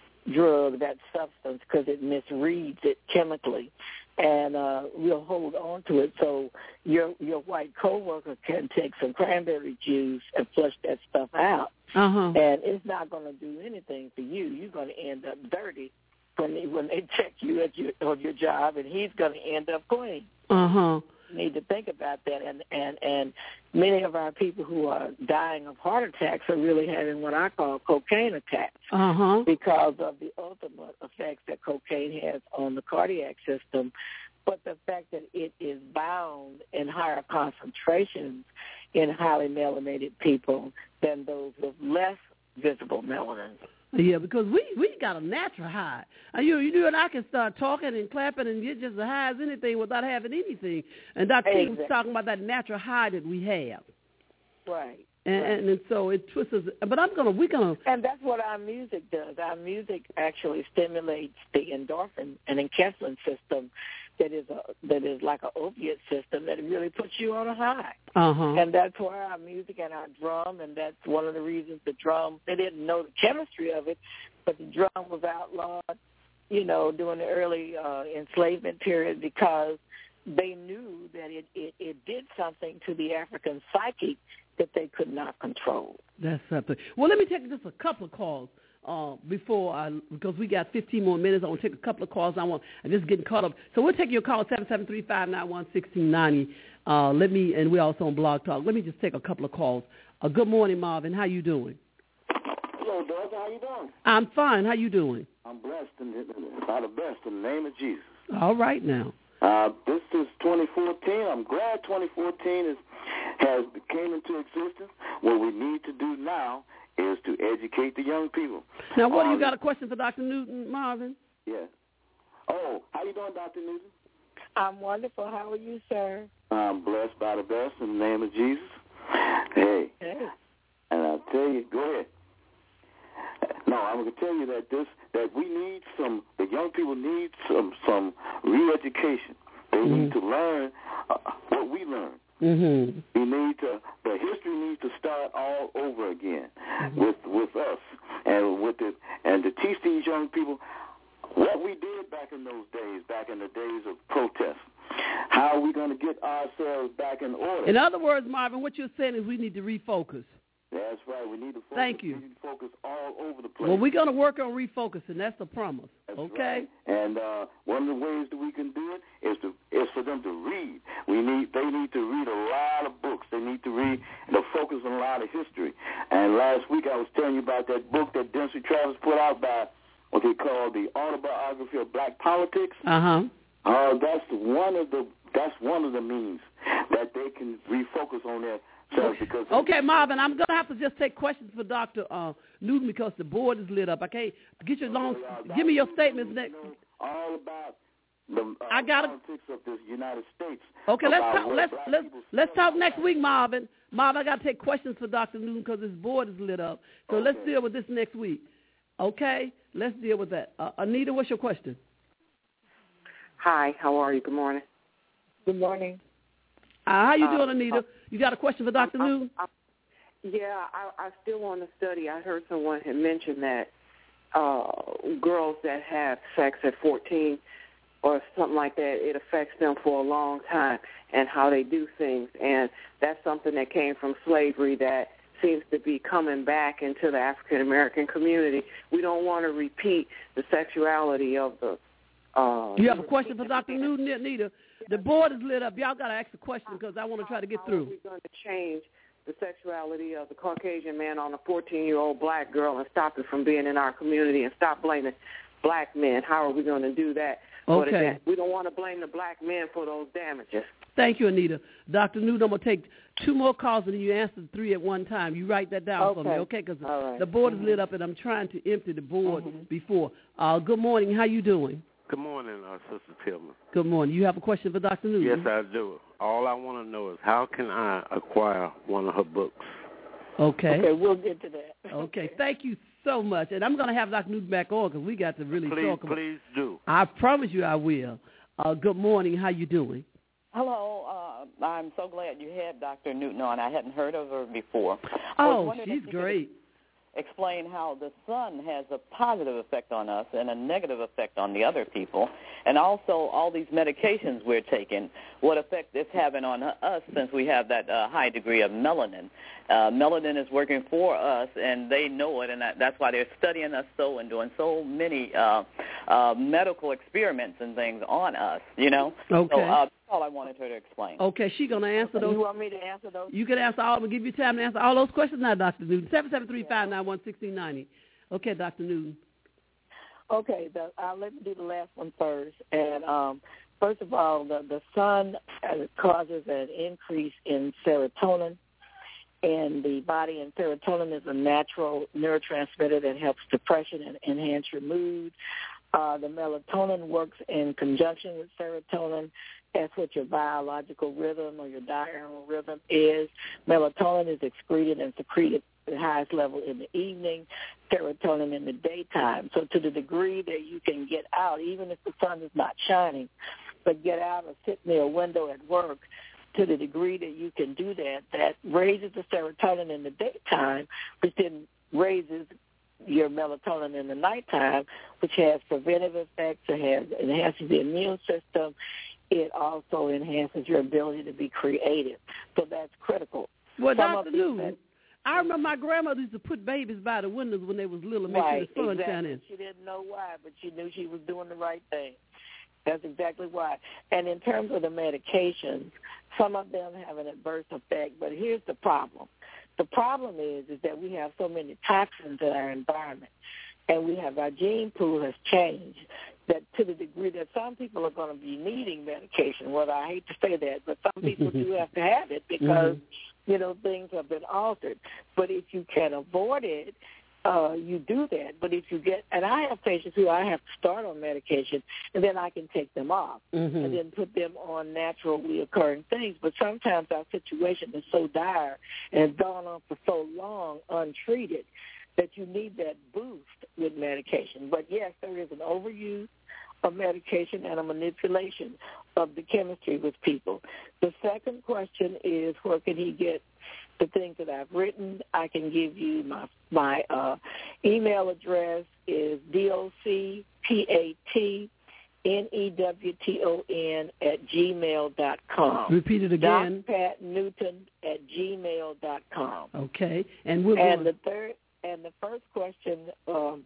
drug, that substance, because it misreads it chemically. And uh, we'll hold on to it. So your your white coworker can take some cranberry juice and flush that stuff out. Uh-huh. And it's not going to do anything for you. You're going to end up dirty when they, when they check you at your, on your job, and he's going to end up clean. Uh-huh. Need to think about that, and, and and many of our people who are dying of heart attacks are really having what I call cocaine attacks, uh-huh. because of the ultimate effects that cocaine has on the cardiac system, but the fact that it is bound in higher concentrations in highly melanated people than those with less visible melanin. Yeah, because we, we got a natural high. And you you and I can start talking and clapping and get just as high as anything without having anything. And Doctor King was talking about that natural high that we have. Right. And, right. and, and so it twists us. But I'm gonna we're gonna. And that's what our music does. Our music actually stimulates the endorphin and enkephalin system, that is a that is like an opiate system that really puts you on a high. Uh-huh. And that's why our music and our drum, and that's one of the reasons the drum, they didn't know the chemistry of it, but the drum was outlawed, you know, during the early uh, enslavement period, because they knew that it, it, it did something to the African psyche that they could not control. That's something. Well, let me take just a couple of calls. Uh, before I, because we got fifteen more minutes, I want to take a couple of calls. I want, I'm just getting caught up. So we'll take your call, seven seven three, five nine one, one six nine zero. Uh, let me, and we're also on Blog Talk. Let me just take a couple of calls. Uh, good morning, Marvin. How you doing? Hello, Doug. How you doing? I'm fine. How you doing? I'm blessed and by the best in the name of Jesus. All right now. Uh, this is twenty fourteen. I'm glad twenty fourteen is, has came into existence. What we need to do now is to educate the young people. Now, what um, do you got a question for Doctor Newton, Marvin? Yeah. Oh, how you doing, Doctor Newton? I'm wonderful. How are you, sir? I'm blessed by the best in the name of Jesus. Hey. Hey. And I'll tell you, go ahead. No, I'm going to tell you that this that we need some, the young people need some some re-education. They mm-hmm. need to learn uh, what we learned. Mm-hmm. We need to, the history needs to start all over again mm-hmm. with with us and with it, and to teach these young people what we did back in those days, back in the days of protest. How are we going to get ourselves back in order? In other words, Marvin, what you're saying is we need to refocus. That's right. We need to focus. Thank you. We need to focus all over the place. Well, we're going to work on refocusing. That's the promise. That's okay. Right. And uh, one of the ways that we can do it is to is for them to read. We need they need to read a lot of books. They need to read and to focus on a lot of history. And last week I was telling you about that book that Dempsey Travis put out by what they call the Autobiography of Black Politics. Uh huh. Uh, that's one of the that's one of the means that they can refocus on their. Because okay, Marvin, I'm going to have to just take questions for Doctor Uh, Newton because the board is lit up. Okay, get your long. Give me your statements next. All about the uh, I got politics of the United States. Okay, let's talk. Let's let's let's talk next week, Marvin. Marvin, I got to take questions for Doctor Newton because his board is lit up. So okay. Let's deal with this next week. Okay, let's deal with that. Uh, Anita, what's your question? Hi, how are you? Good morning. Good morning. Uh, how you uh, doing, Anita? Uh, you got a question for Doctor Newton? Yeah, I, I still want to study. I heard someone had mentioned that uh, girls that have sex at fourteen or something like that, it affects them for a long time and how they do things. And that's something that came from slavery that seems to be coming back into the African-American community. We don't want to repeat the sexuality of the... Uh, you have a question for Doctor Newton, Anita? The board is lit up. Y'all got to ask a question because I want to try to get through. How are we going to change the sexuality of the Caucasian man on a fourteen-year-old black girl and stop it from being in our community and stop blaming black men. How are we going to do that? Okay. But again, we don't want to blame the black men for those damages. Thank you, Anita. Doctor Newton, I'm going to take two more calls and you answer three at one time. You write that down okay. for me, okay? Because right. the board mm-hmm. is lit up and I'm trying to empty the board mm-hmm. before. Uh, good morning. How you doing? Good morning, uh, Sister Tillman. Good morning. You have a question for Doctor Newton? Yes, I do. All I want to know is how can I acquire one of her books? Okay. Okay, we'll get to that. Okay, thank you so much. And I'm going to have Doctor Newton back on because we got to really please, talk about it. Please do. I promise you I will. Uh, good morning. How you doing? Hello. Uh, I'm so glad you had Doctor Newton on. I hadn't heard of her before. Oh, she's great. Explain how the sun has a positive effect on us and a negative effect on the other people, and also all these medications we're taking, what effect it's having on us since we have that uh, high degree of melanin. Uh, melanin is working for us, and they know it, and that, that's why they're studying us so and doing so many uh, uh, medical experiments and things on us, you know? Okay. So uh, that's all I wanted her to explain. Okay, she's going to answer those. You want me to answer those? You can answer all. I'm going to give you time to answer all those questions now, Doctor Newton. seven seven three, five nine one, one six nine zero. Okay, Doctor Newton. Okay, the, uh, let me do the last one first. And um, first of all, the, the sun uh, causes an increase in serotonin in the body, and serotonin is a natural neurotransmitter that helps depression and enhance your mood. Uh, the melatonin works in conjunction with serotonin. That's what your biological rhythm or your diurnal rhythm is. Melatonin is excreted and secreted at the highest level in the evening, serotonin in the daytime. So to the degree that you can get out, even if the sun is not shining, but get out or sit near a window at work, to the degree that you can do that, that raises the serotonin in the daytime, which then raises your melatonin in the nighttime, which has preventive effects. It has enhances the immune system. It also enhances your ability to be creative. So that's critical. Well, Some Doctor Newton, I remember my grandmother used to put babies by the windows when they was little and make right, sure the sun exactly. shine in. She didn't know why, but she knew she was doing the right thing. That's exactly why. And in terms of the medications, some of them have an adverse effect, but here's the problem. The problem is is that we have so many toxins in our environment, and we have our gene pool has changed that to the degree that some people are going to be needing medication. Well, I hate to say that, but some people do have to have it because, mm-hmm. you know, things have been altered. But if you can avoid it, uh, you do that. But if you get, and I have patients who I have to start on medication, and then I can take them off mm-hmm. and then put them on naturally occurring things. But sometimes our situation is so dire and has gone on for so long untreated that you need that boost with medication. But, yes, there is an overuse of medication and a manipulation of the chemistry with people. The second question is, where can he get the things that I've written? I can give you my my uh, email address is D O C P A T N E W T O N at gmail dot com. Repeat it again. Doctor Pat Newton at gmail dot com. Okay. And we're and going... the third and the first question um,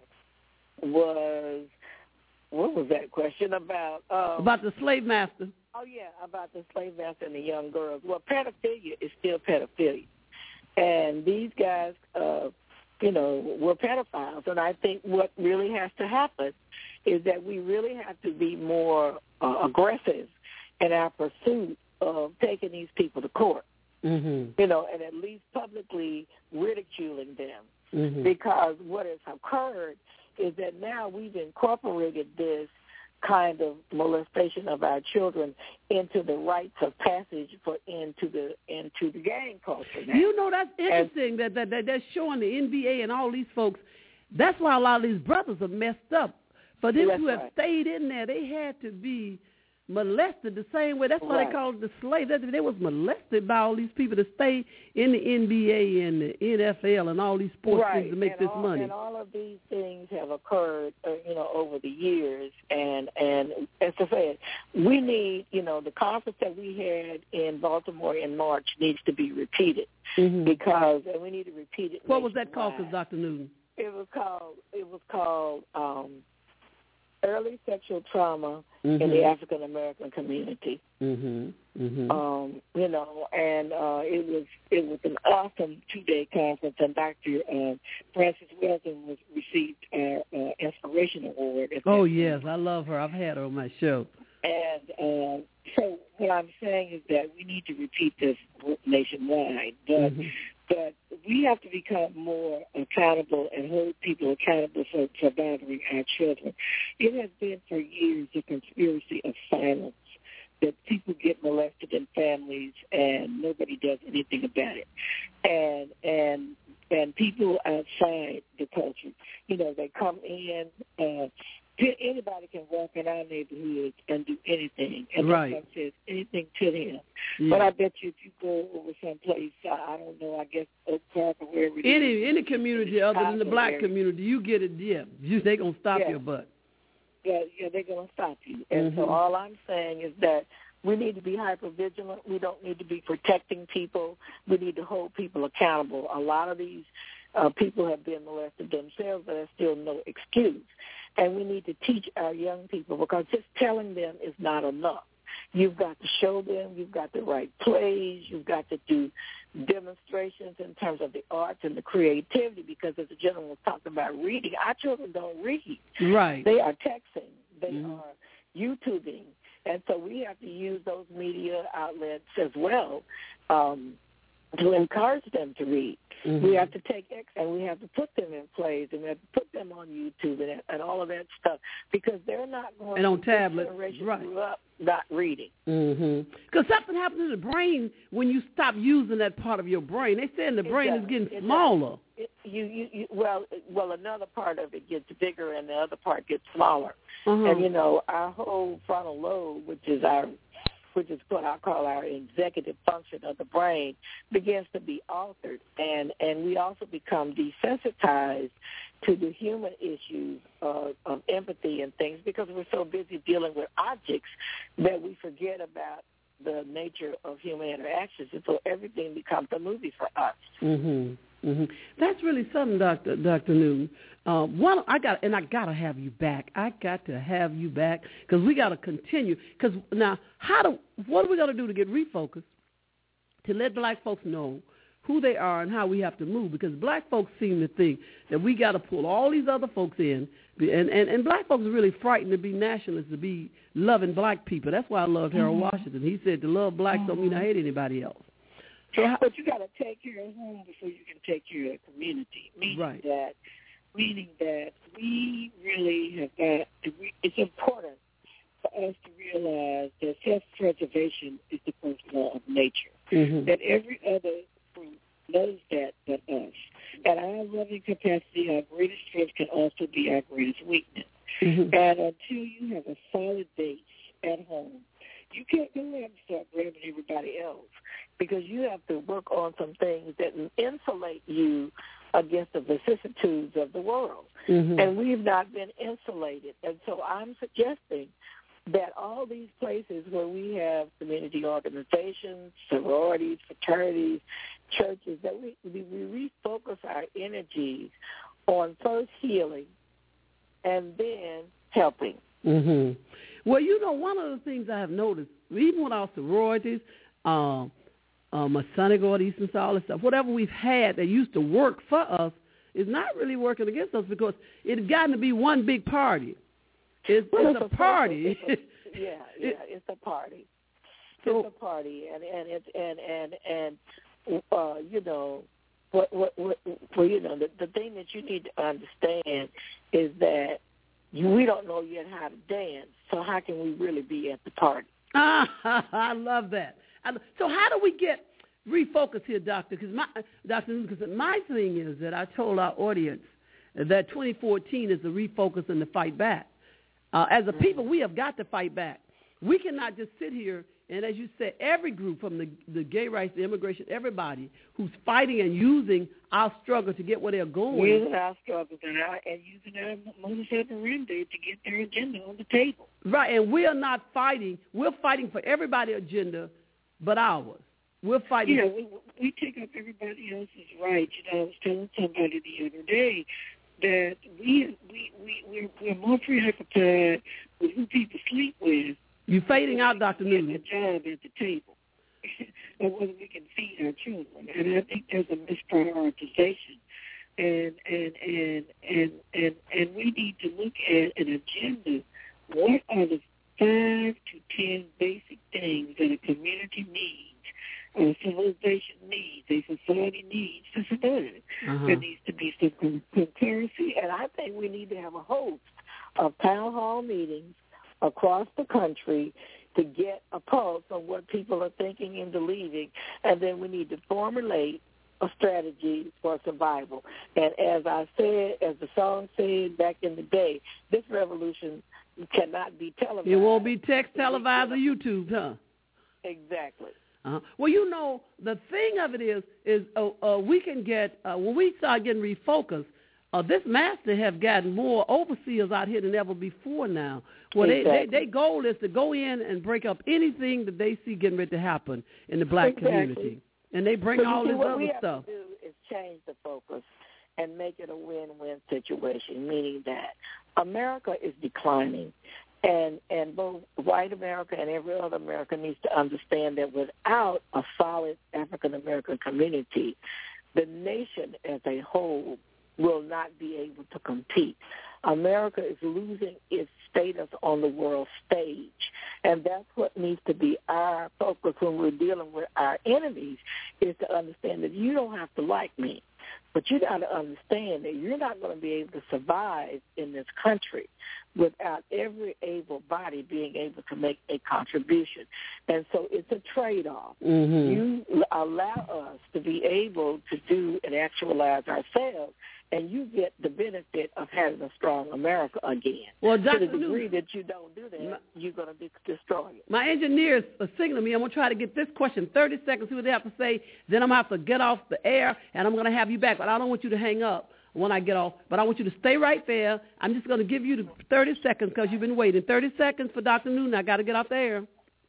was, what was that question about? Um, about the slave master. Oh, yeah, about the slave master and the young girls. Well, pedophilia is still pedophilia. And these guys, uh, you know, were pedophiles. And I think what really has to happen is that we really have to be more uh, aggressive in our pursuit of taking these people to court, mm-hmm. you know, and at least publicly ridiculing them. Mm-hmm. Because what has occurred is that now we've incorporated this kind of molestation of our children into the rites of passage for into the into the gang culture now. You know, that's interesting and, that, that that they're showing the N B A and all these folks. That's why a lot of these brothers are messed up. For them to have right. stayed in there, they had to be molested the same way. That's why right. they called it the slave. They, they was molested by all these people to stay in the N B A and the N F L and all these sports right. things to make and this all, money. And all of these things have occurred, uh, you know, over the years. And and as I said, we need, you know, the conference that we had in Baltimore in March needs to be repeated mm-hmm. because, and we need to repeat it. What was that called, Doctor Newton? It was called. It was called. Um, early sexual trauma mm-hmm. in the African American community. Mm-hmm. Mm-hmm. Um, you know, and uh, it was it was an awesome two-day conference, and Doctor Uh, Frances Welton was received our uh, Inspiration Award. Oh yes, I love her. I've had her on my show. And uh, so what I'm saying is that we need to repeat this nationwide, but mm-hmm. but we have to become more accountable and hold people accountable for, for bothering our children. It has been for years a conspiracy of silence, that people get molested in families and nobody does anything about it. And and and people outside the culture, you know, they come in, uh, anybody can walk in our neighborhood and do anything. And right. no one says anything to them. Yeah. But I bet you if you go over someplace, I don't know, I guess Oak Park or wherever it any, is. Any community other than the black area. community, you get it, yeah. You, they going to stop yeah. your butt. Yeah, yeah, they're going to stop you. And mm-hmm. so all I'm saying is that we need to be hypervigilant. We don't need to be protecting people. We need to hold people accountable. A lot of these uh, people have been molested themselves, but there's still no excuse. And we need to teach our young people, because just telling them is not enough. You've got to show them. You've got to write plays. You've got to do demonstrations in terms of the arts and the creativity, because as the gentleman was talking about reading, our children don't read. Right. They are texting. They mm-hmm. are YouTubing. And so we have to use those media outlets as well um, to encourage them to read. Mm-hmm. We have to take X and we have to put them in plays, and we have to put them on YouTube and, and all of that stuff, because they're not going and on to tablets, right. grew up not reading. Mm-hmm. Because something happens to the brain when you stop using that part of your brain. They say the It brain does. is getting It smaller. It, you, you, you, well, well, another part of it gets bigger and the other part gets smaller. Uh-huh. And you know, our whole frontal lobe, which is our, which is what I call our executive function of the brain, begins to be altered, and and we also become desensitized to the human issues of, of empathy and things, because we're so busy dealing with objects that we forget about the nature of human interactions, and so everything becomes a movie for us. Mhm. Mhm. That's really something, Doctor Doctor Newton. Uh, one, I got, and I gotta have you back. I got to have you back, because we gotta continue. Because now, how do what are we gonna do to get refocused, to let black folks know who they are and how we have to move? Because black folks seem to think that we got to pull all these other folks in, and, and, and black folks are really frightened to be nationalists, to be loving black people. That's why I loved Harold mm-hmm. Washington. He said to love blacks mm-hmm. don't mean I hate anybody else. So how, but you got to take care of home before you can take care of the community, meaning right. that meaning that we really have got to, it's important for us to realize that self-preservation is the first law of nature, mm-hmm. that every other group knows that but us. At our loving capacity, our greatest strength can also be our greatest weakness. Mm-hmm. And until you have a solid base at home, you can't go ahead and start grabbing everybody else, because you have to work on some things that insulate you against the vicissitudes of the world. Mm-hmm. And we've not been insulated. And so I'm suggesting that all these places where we have community organizations, sororities, fraternities, churches, that we, we refocus our energies on first healing and then helping. Mm-hmm. Well, you know, one of the things I have noticed, even with our sororities, um, uh, Masonic Order, Eastern Star, all this stuff, whatever we've had that used to work for us is not really working against us, because it's gotten to be one big party. It's, well, it's, it's a party. It's a, yeah, yeah, it's a party. So, it's a party, and and it's and and and uh, you know, what what what well, you know, the the thing that you need to understand is that you, we don't know yet how to dance, so how can we really be at the party? Ah, I love that. So how do we get refocused here, Doctor? Because my Doctor, because my thing is that I told our audience that twenty fourteen is the refocus and the fight back. Uh, as a people, we have got to fight back. We cannot just sit here and, as you said, every group from the, the gay rights, the immigration, everybody who's fighting and using our struggle to get where they're going. Using our struggle and, our, and using our modus operandi to get their agenda on the table. Right, and we're not fighting. We're fighting for everybody's agenda but ours. We're fighting. Yeah, we, we take up everybody else's rights. You know, I was telling somebody the other day that we we we we're, we're more preoccupied with who people sleep with. You're fading out, Doctor Newton. A job at the table, and whether we can feed our children. And I think there's a misprioritization, and and and and and and we need to look at an agenda. What are the five to ten basic things that a community needs? A civilization needs, a society needs to survive. Uh-huh. There needs to be some concurrency, and I think we need to have a host of town hall meetings across the country to get a pulse on what people are thinking and believing, and then we need to formulate a strategy for survival. And as I said, as the song said back in the day, this revolution cannot be televised. It won't be text, televised, or YouTube, huh? Exactly. Uh-huh. Well, you know, the thing of it is, is uh, uh, we can get, uh, when we start getting refocused, uh, this master have gotten more overseers out here than ever before now. Well, exactly. they, they, their goal is to go in and break up anything that they see getting ready to happen in the black exactly. community. And they bring so all see, this what other we have stuff. To do is change the focus and make it a win-win situation, meaning that America is declining. And and both white America and every other America needs to understand that without a solid African-American community, the nation as a whole will not be able to compete. America is losing its status on the world stage, and that's what needs to be our focus when we're dealing with our enemies, is to understand that you don't have to like me, but you got to understand that you're not going to be able to survive in this country without every able body being able to make a contribution. And so it's a trade-off. Mm-hmm. You allow us to be able to do and actualize ourselves, and you get the benefit of having a strong America again. Well, to Doctor the degree Newton, that you don't do that, my, you're going to be destroyed. My engineers are signaling me. I'm going to try to get this question thirty seconds, see what they have to say. Then I'm going to have to get off the air, and I'm going to have you back. But I don't want you to hang up when I get off. But I want you to stay right there. I'm just going to give you the thirty seconds because you've been waiting. thirty seconds for Doctor Newton. I got to get off the air.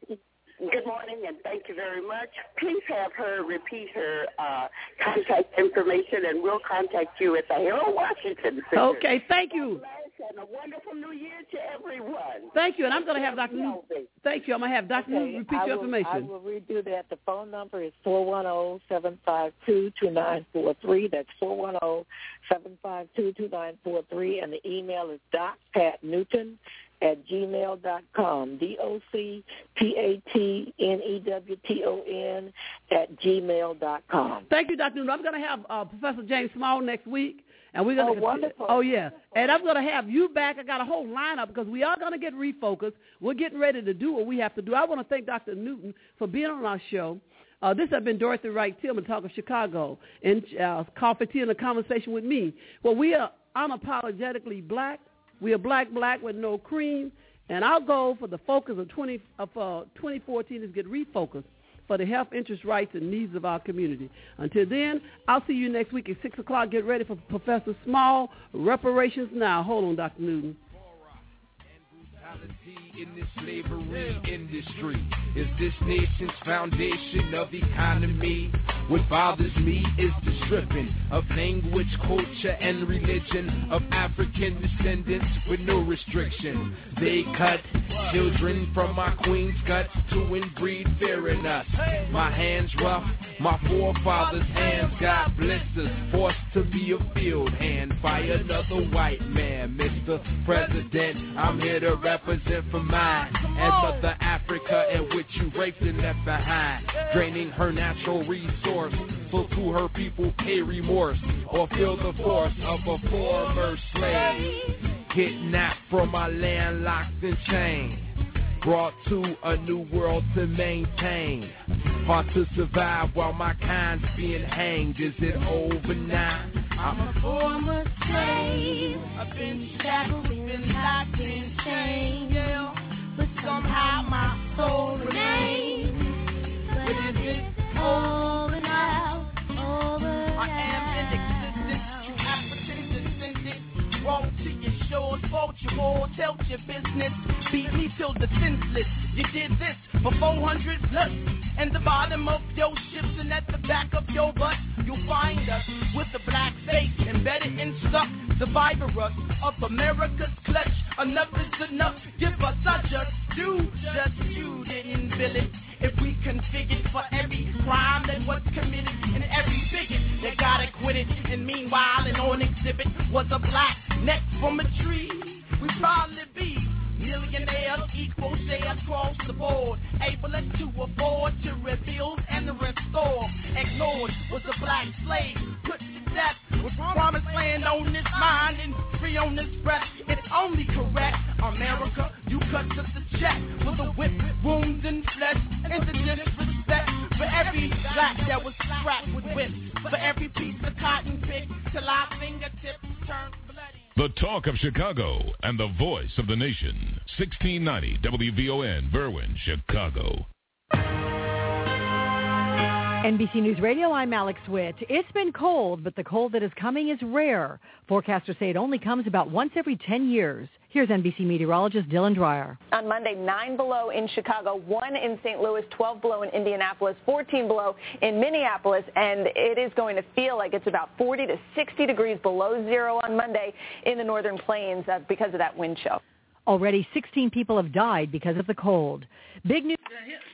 Good morning, and thank you very much. Please have her repeat her uh, contact information, and we'll contact you at the Herald Washington Center. Okay, thank you. And a wonderful New Year to everyone. Thank you, and I'm going to have Doctor Newton. Thank you. I'm going to have Doctor Okay, Newton repeat I your will, information. I will redo that. The phone number is four one zero, seven five two, two nine four three. That's four one zero, seven five two, two nine four three. And the email is docpatnewton at gmail dot com. D O C P A T N E W T O N at gmail dot com. Thank you, Doctor Newton. I'm going to have uh, Professor James Small next week. And we're gonna oh, wonderful. Oh, yeah. And I'm going to have you back. I got a whole lineup because we are going to get refocused. We're getting ready to do what we have to do. I want to thank Doctor Newton for being on our show. Uh, this has been Dorothy Wright Tillman, Talk of Chicago, and uh, Coffee Tea and a Conversation with me. Well, we are unapologetically black. We are black, black with no cream. And our goal for the focus of, twenty, of uh, twenty fourteen is get refocused for the health, interest, rights, and needs of our community. Until then, I'll see you next week at six o'clock. Get ready for Professor Small, Reparations Now. Hold on, Doctor Newton. In this slavery industry is this nation's foundation of economy. What bothers me is the stripping of language, culture, and religion of African descendants with no restriction. They cut children from my queen's guts to inbreed fear in us. My hands rough, my forefathers' hands got blisters, forced to be a field hand by another white man. Mister President, I'm here to represent for mine and Mother Africa, in which you raped and left behind, draining her natural resource, so to her people pay remorse or feel the force of a former slave, kidnapped from my land, locked in chain, brought to a new world to maintain, hard to survive while my kind's being hanged. Is it over now? I'm a former slave. I've been shackled, been locked in chains, but somehow my soul remains. But if it's over now, over I am in existence, you African descendant. Walk to your shores, fault your war, tell your business. Beat me till the senseless. You did this for four hundred plus. And the bottom of your ships and at the back of your butt, you'll find us with the black face embedded in stuff. enough. Survivor of America's clutch. Enough is enough. Give us a just do. Just you didn't feel it. If we configured for every crime that was committed and every bigot that got acquitted, and meanwhile and on exhibit was a black neck from a tree, we'd probably be millionaires, equal shares across the board, able to afford to rebuild and restore. Ignored was a black slave, put to death with promised land on his mind and free on his breath. It's only correct, America, you cut us a check with a whip, wounds and flesh, and the disrespect for every black that was strapped with whips, for every piece of cotton picked till our fingertips turned bloody. The talk of Chicago and the voice of the nation. sixteen ninety W V O N, Berwyn, Chicago. N B C News Radio, I'm Alex Witt. It's been cold, but the cold that is coming is rare. Forecasters say it only comes about once every ten years. Here's N B C meteorologist Dylan Dreyer. On Monday, nine below in Chicago, one in Saint Louis, twelve below in Indianapolis, fourteen below in Minneapolis, and it is going to feel like it's about forty to sixty degrees below zero on Monday in the northern plains uh, because of that wind chill. Already sixteen people have died because of the cold. Big news.